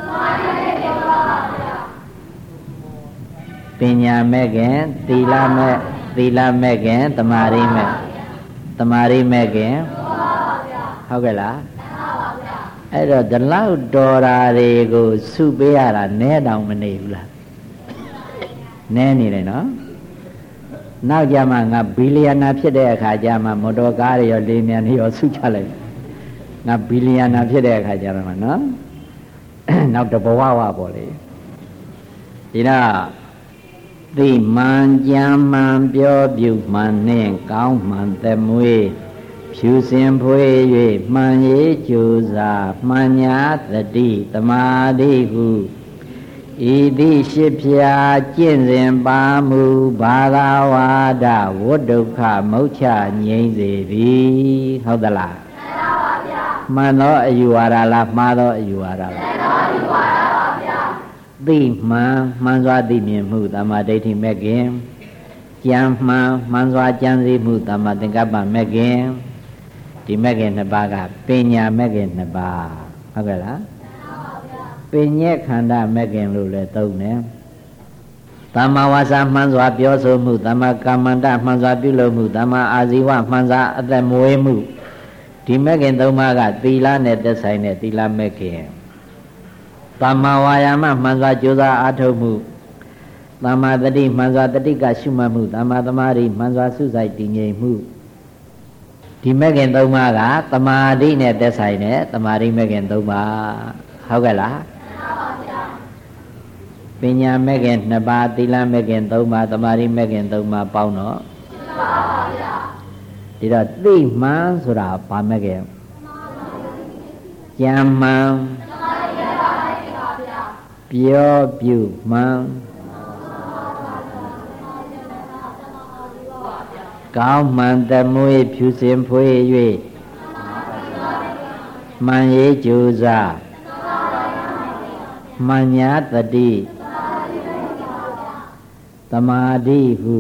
ပညာမဂ္ဂင်သီလမဂ္ဂင်သမာဓိမဂ္ဂင်ဟုတ်ကဲ့လားအဲ့တော့ဒီလောက်တော်တာတွေကိုစုပေးရတာနဲတောင်မနေဘူးလားနဲနေတယ်နော်နောက်ကြမှာငါဘီလီယံနာဖြစ်တဲ့အခါကျမှမော်တော်ကားတွေရောလေမြန်တွေရောစုချလိုက်ငါဘီလီယံနာဖြစ်တဲ့အခါကျတော့မှနော်နောက်တဘဝဝပေါ့လေဒီတော့သိမှန်ကြံမှန်ပြောပြုမှန်နှင့်ကောင်းမှန်သက်မွေးဖြူစင်ဖွေး၍မှန်ရေးကြိုးစားမှန်ညာသတိသမာဓိဟုဤသည့်ရှိဖြာကျင့်စဉ်ပါမူဘာသာဝါဒဝတ္တုခမုတ်ချငြိမ့်စေသည်ဟုတ်သလားမှန်ပါဗျာမှန်သောအယူဝါဒလားမှားသောအယူဝါဒလားမှန်သောအယူဝါဒပါဗျာသိမှန်စွာသိမြင်မှုသမ္မာဒိဋ္ဌိမဲ့ခင်ကြံမှန်စွာကြံစည်မှုသမ္မာသင်္ကပ္ပမဲ့ခင်ဒီမဲ့ခင်နှစ်ပါးကပညာမဲ့ခင်နှစ်ပါးဟုတ်ကဲ့လားပညေခန္ဓာမဲ့ခင်လို့လည်းသုံးတယ်သမ္မာဝါစာမှန်စွာပြောဆိုမှုသမ္မာကမ္မန္တမှန်စွာပြုလုပ်မှုသမ္မာအာဇီဝမှန်စွာအသက်မွေးမှုဒီမဲ့ခင်သုံးပါးကသီလနဲ့သက်ဆိုင်တဲ့သီလမဲ့ခင်သမ္မာဝါယာမမှန်စွာကြိုးစားအားထုတ်မှုသမ္မာတတိမှန်စွာတတိကရှုမှတ်မှုသမ္မာသမာဓိမှန်စွာစုစိုက်တည်ငြိမ်မှုဒီမဲ့ခင်သုံးပါးကသမာဓိနဲ့သက်ဆိုင်တဲ့သမာဓိမဲ့ခင်သုံးပါးဟုတ်ကဲ့လားပညာမဲ့ခင်2ပါးသီလမဲ့ခင်3ပါးသမာဓိမဲ့ခင်3ပါးပေါင်းတော့ဒီတော့သိမှန်ဆိုတာဘာမဲ့ခင်ကြံမှန်ပြောပြုမှန်ကောင်းမှန်သမွေဖြူစင်ဖွေး၍မှန်ရေးကြိုးစားမှန်ညာတတိသမာဓိဟု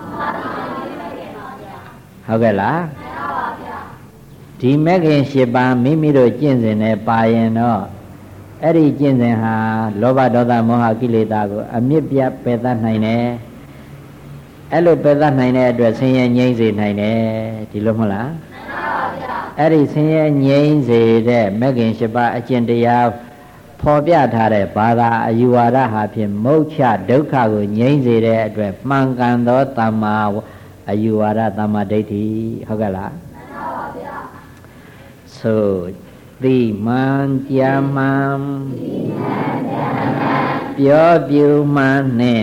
ဟုတ်ကဲ့လားဒီမဲ့ခင်7ပါးမိမိတို့ကျင့်စဉ်နဲ့ပါရင်တော့အဲ့ဒီကျင့်စဉ်ဟာလောဘဒေါသမောဟကိလေသာကိုအမြစ်ပြတ်ပယ်တတ်နိုင်တယ်အဲ့လိုပယ်တတ်နိုင်တဲ့အတွက်ဆင်းရဲငြိမ်းစေနိုင်တယ်ဒီလိုမဟုတ်လားအဲ့ဒီဆင်းရဲငြိမ်းစေတဲ့မဲ့ခင်7ပါးအကျင့်တရားဖော်ပြထားတဲ့ဘာသာအယူဝါဒဟာဖြင့်မုတ်ချဒုက္ခကိုငြိမ်းစေတဲ့အတွက်မှန်ကန်သောသမ္မာအယူဝါဒသမ္မာဒိဋ္ဌိဟုတ်ကဲ့လားဆိုသိမှန်ကြံမှန်ပြောပြုမှန်နဲ့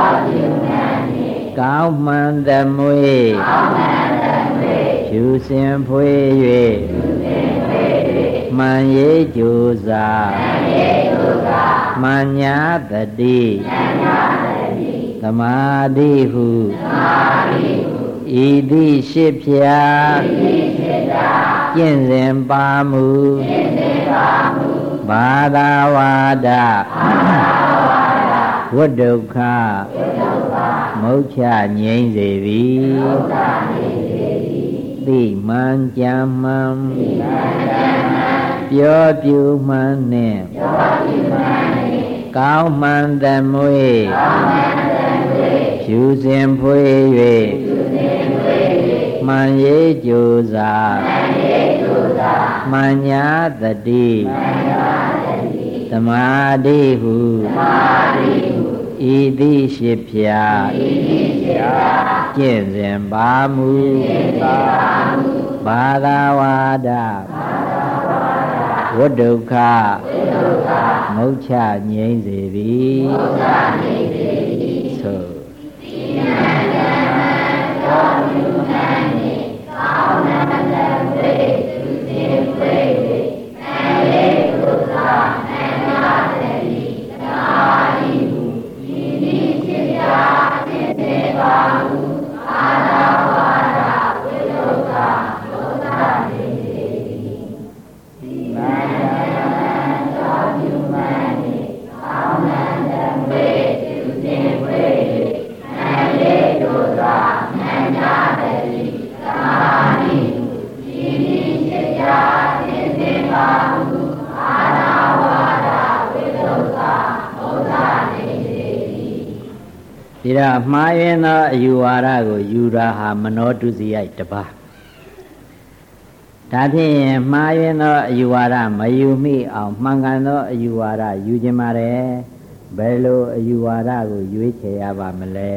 ကောင်းမှန်သမွေဖြူစင်ဖွေး၍မှန်ရေးကြိုးစားမှန်ညာတတိသမာဓိဟုဤသိရှိဖြာကျင့်စဉ်ပါမူဘာသာဝါဒဝိဒုက္ခမုတ်ချငြိမ်းစေသည်သိမှန်ကြံမှန်ပြောပြုမှန်နဲ့ကောင်းမှန်သမွေဖြူစင်ဖွေး၍မှန်ရေးကြိုးစားမှန်ညာတတိသမာဓိဟုဤသိရှိဖြာကျင့်စဉ်ပါမူဘာသာဝါဒဝိဒုက္ခမုတ်ချငြိမ်းစေသည်သိတော့မှားယွင်းသောအယူဝါဒကိုယူတာဟာမနောတုဇိယိုက်တပါးဒါဖြင့်မှားယွင်းသောအယူဝါဒမယူမိအောင်မှန်ကန်သောအယူဝါဒယူခြင်းပါတယ်ဘယ်လိုအယူဝါဒကိုရွေးချယ်ရပါမလဲ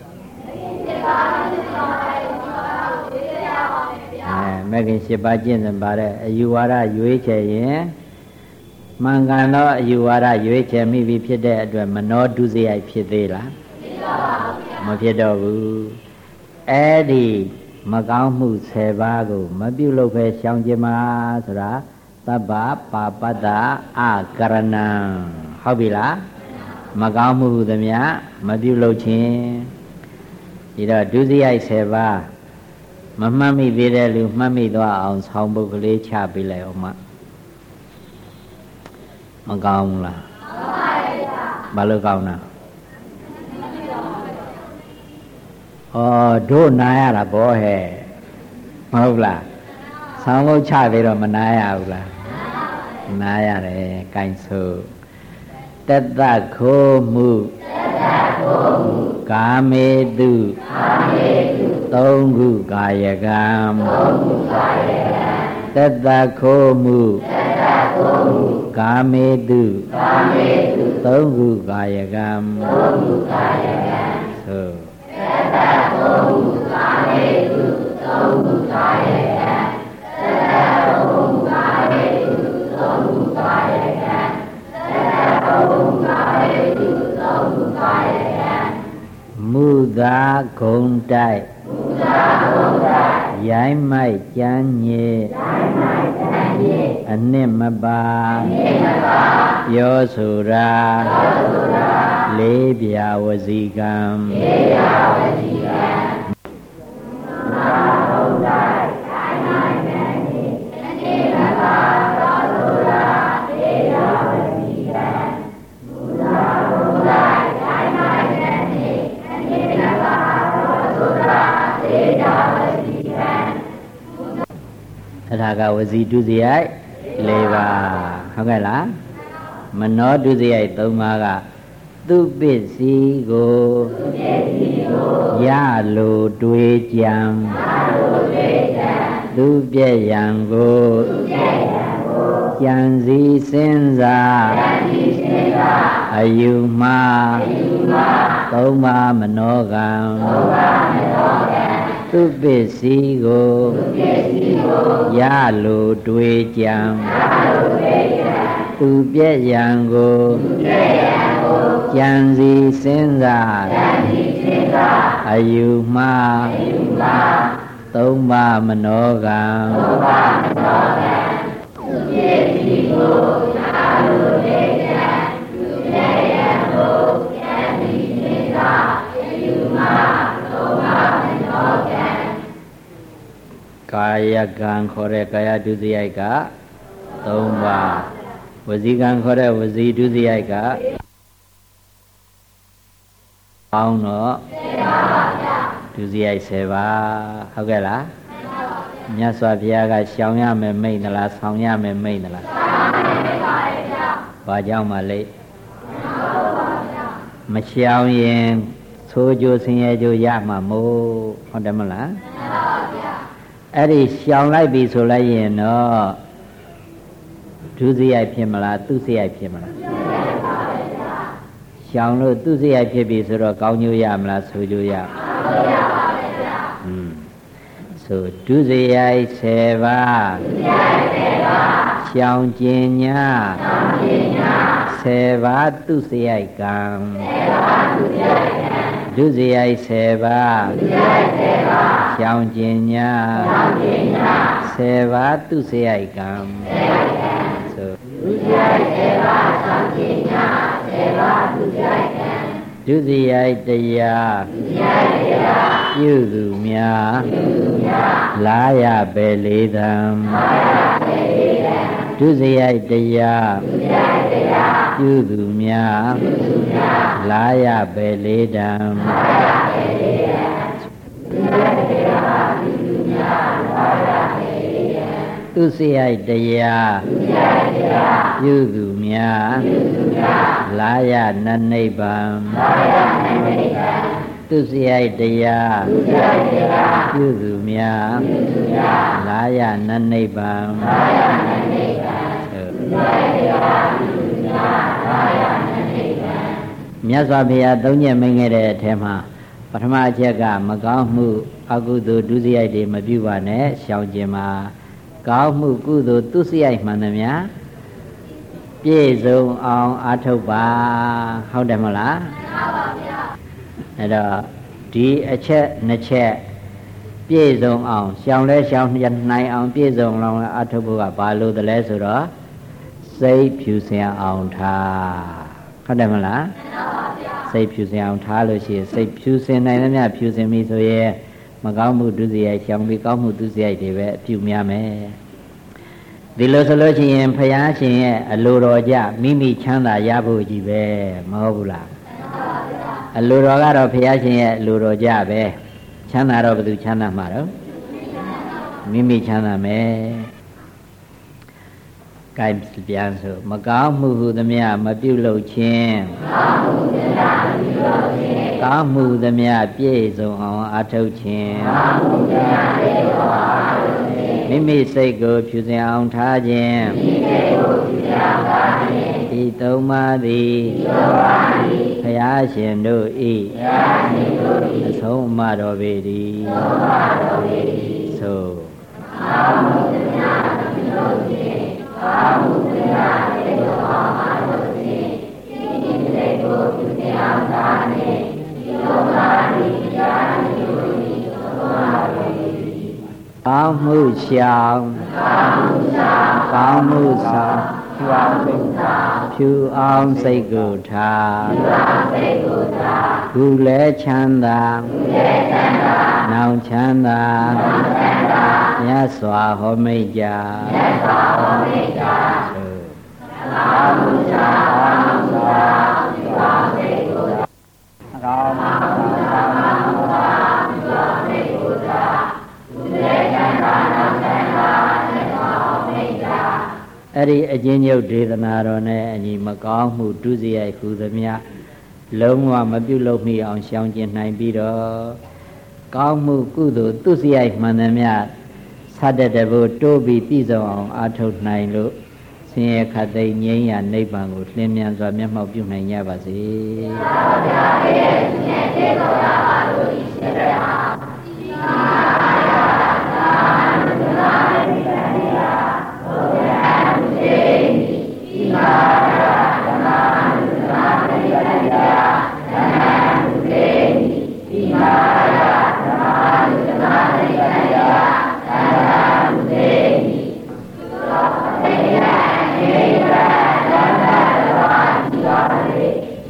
မဂ္ဂင်7ပါးကျင့်စဉ်ပါတဲ့အယူဝါဒရွေးချယ်ရင်မှန်ကန်သောအယူဝါဒရွေးချယ်မိပြီဖြစ်တဲ့အတွက်မနောတုဇိယိုက်ဖြစ်သေးလားမဖြစ်တော့ဘူးအဲ့ဒီမကောင်းမှု10ပါးကိုမပြုလုပ်ပဲရှောင်ကျင်ပါဆိုတာသဗ္ဗပါပတ္တအကရဏံဟုတ်ပြီလားမကောင်းမှုဟူသည်များမပြုလုပ်ခြင်းဒီတော့ဒုစရိုက်10ပါးမမှတ်မိသေးတဲ့လူမှတ်မိသွားအောင်ဆောင်းပုဒ်ကလေးချပေးလိုက်အောင်မကောင်းဘူးလားဘာလို့ကောင်းတာဩတို့နာရတာဘောဟဲ့မဟုတ်လားဆောင်းလို့ချပြီးတော့မနာရဘူးလားနာရတယ်ကိုင်းဆိုတတ္တခိုးမှုကာမေတုသုံးခုကာယကံတတ္တခိုးမှုကာမေတုသုံးခုကာယကံသို့တတ္တခိုးမှုကာမေတုသုံးခုကာယကံတတ္တခိုးမှုကာမေတုသုံးခုကာယကံတတ္တခိုးမှုကာမေတုသုံးခုကာယကံမုသာဂုံတိုက်ရိုင်းမိုက်ကြမ်းညေအနှစ်မပါပြောဆိုတာလေးပြာဝစီကံဒါကဝစီဒုစရိုက်၄ပါးဟုတ်ကဲ့လားမနောဒုစရိုက်၃ပါးကသူပစ္စည်းကိုရလိုတွေးကြံသူပြည့်ရန်ကိုကြံစည်စဉ်းစားအယူမှာ၃ပါးမနောကံသူပစ္စည်းကိုရလိုတွေးကြံသူပြည့်ရန်ကိုကြံစည်စဉ်းစားအယူမှာသုံးပါးမနောကံသူပစ္စည်းကိုရလိုတွေးကြံသူပြည့်ရန်ကိုကြံစည်စဉ်းစားအယူမှာသုံးပါးမနောကံကာယကံခေါ်တဲ့ကာယဒုစရိုက်က၃ပါးဝစီကံခေါ်တဲ့ဝစီဒုစရိုက်ကပေါင်းတော့ဒုစရိုက်10ပါးဟုတ်ကဲ့လားမြတ်စွာဘုရားကရှောင်ရမယ်မိတ်သလားဆောင်ရမယ်မိတ်သလားဘာကြောင့်မလဲမရှောင်ရင်သိုးကြိုးဆင်းရဲကြိုးရမှာမို့ဟုတ်တယ်မလားအဲ့ဒီရှောင်လိုက်ပြီဆိုလိုက်ရင်တော့ဒုစရိုက်ဖြစ်မလားသူစရိုက်ဖြစ်မလားရှောင်လို့သူစရိုက်ဖြစ်ပြီဆိုတော့ကောင်းကျိုးရမလားဆိုကျိုးရဆိုဒုစရိုက်10ပါးရှောင်ကျင်ညာ10ပါးသူစရိုက်ကံဒုစရိုက်10ပါးရှောင်ကျင်ညာ10ပါးသူစရိုက်ကံဆိုဒုစရိုက်10ပါးရှောင်ကျင်ညာ10ပါးသူစရိုက်ကံဒုစရိုက်တရားပြုသူများလာရပဲလေးသံဒုစရိုက်တရားပြုသူများလာရပဲလေးတံသူစရိုက်တရားပြုသူများလာရနနိဗ္ဗာန်သူစရိုက်တရားပြုသူများလာရနနိဗ္ဗာန်မြတ်စွာဘုရားသုံးညမိန်ခဲ့တဲ့အထက်မှာပထမအချက်ကမကောင်းမှုအကုသိုလ်ဒုစရိုက်တွေမပြုပါနဲ့ရှောင်ကျင်ပါကောင်းမှုကုသိုလ်သူစရိုက်မှန်သမျှပြည့်စုံအောင်အားထုတ်ပါဟုတ်တယ်မလားဟုတ်ပါဗျာအဲ့တော့ဒီအချက်နှစ်ချက်ပြည့်စုံအောင်ရှောင်လဲရှောင်နိုင်အောင်ပြည့်စုံအောင်အားထုတ်ဖို့ကဘာလို့တလဲဆိုတော့စိတ်ဖြူစင်အောင်ထားဟုတ်တယ်မလားဟုတ်ပါဗျာစိတ်ဖြူစင်အောင်ထားလို့ရှိရင်စိတ်ဖြူစင်နိုင်သမျှဖြူစင်ပြီဆိုရင်မကောင်းမှုဒုစရိုက်ရှောင်ပြီးကောင်းမှုဒုစရိုက်တွေပဲအပြုများမယ်ဒီလိုဆိုလို့ရှိရင်ဘုရားရှင်ရဲ့အလိုတော်ကြမိမိချမ်းသာရဖို့ကြီးပဲမဟုတ်ဘူးလားအလိုတော်ကတော့ဘုရားရှင်ရဲ့အလိုတော်ကြပဲချမ်းသာတော့ဘယ်သူချမ်းသာမှာတော့မိမိချမ်းသာမယ်ကဲပြန်ဆိုမကောင်းမှုဟုသမျှမပြုလုပ်ခြင်းကောင်းမှုသမျှပြည့်စုံအောင်အားထုတ်ခြင်းမိမိစိတ်ကိုဖြူစင်အောင်ထားခြင်းဤသုံးပါးသည်ဘုရားရှင်တို့ဤအဆုံးအမတော်ပေသည်ဆိုကောင်းမှုသမျှပြုလုပ်ခြင်းကောင်းမှုသမျှပြည့်စုံအောင်အားထုတ်ခြင်းမိမိစိတ်ကိုဖြူစင်အောင်ထားခြင်းဤသုံးပါးသည်ဘုရားရှင်တို့ဤအဆုံးအမတော်ပေသည်ကောင်းမှုရှောင်ကောင်းမှုဆောင်ဖြူအောင်စိတ်ကိုထားခုလဲချမ်းသာနောင်ချမ်းသာမြတ်စွာဟောမိတ်ကြကောင်းမှုရှောင်ကောင်းမှုဆောင်ဖြူအောင်စိတ်ကိုကောင်းမှုအဲ့ဒီအချင်းချုပ်ဒေသနာတော်နဲ့အညီမကောင်းမှုဒုစရိုက်ဟုသမျှလုံးဝမပြုလုပ်မိအောင်ရှောင်ကျဉ်နိုင်ပြီးတော့ကောင်းမှုကုသိုလ်သူစရိုက်မှန်သမျှဆတ်တဲ့ဘုတိုးပြီးပြည့်စုံအောင်အားထုတ်နိုင်လို့ဆင်းရဲခတ်သိမ်းငြိမ်းရာနိဗ္ဗာန်ကိုလင်းမြန်စွာမျက်မှောက်ပြုနိုင်ကြပါစေ။သာဝရရဲ့ဆင်းရဲတဲ့ဘုရားပါလို့ဤစေတဟာ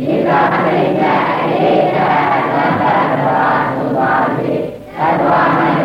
Amen.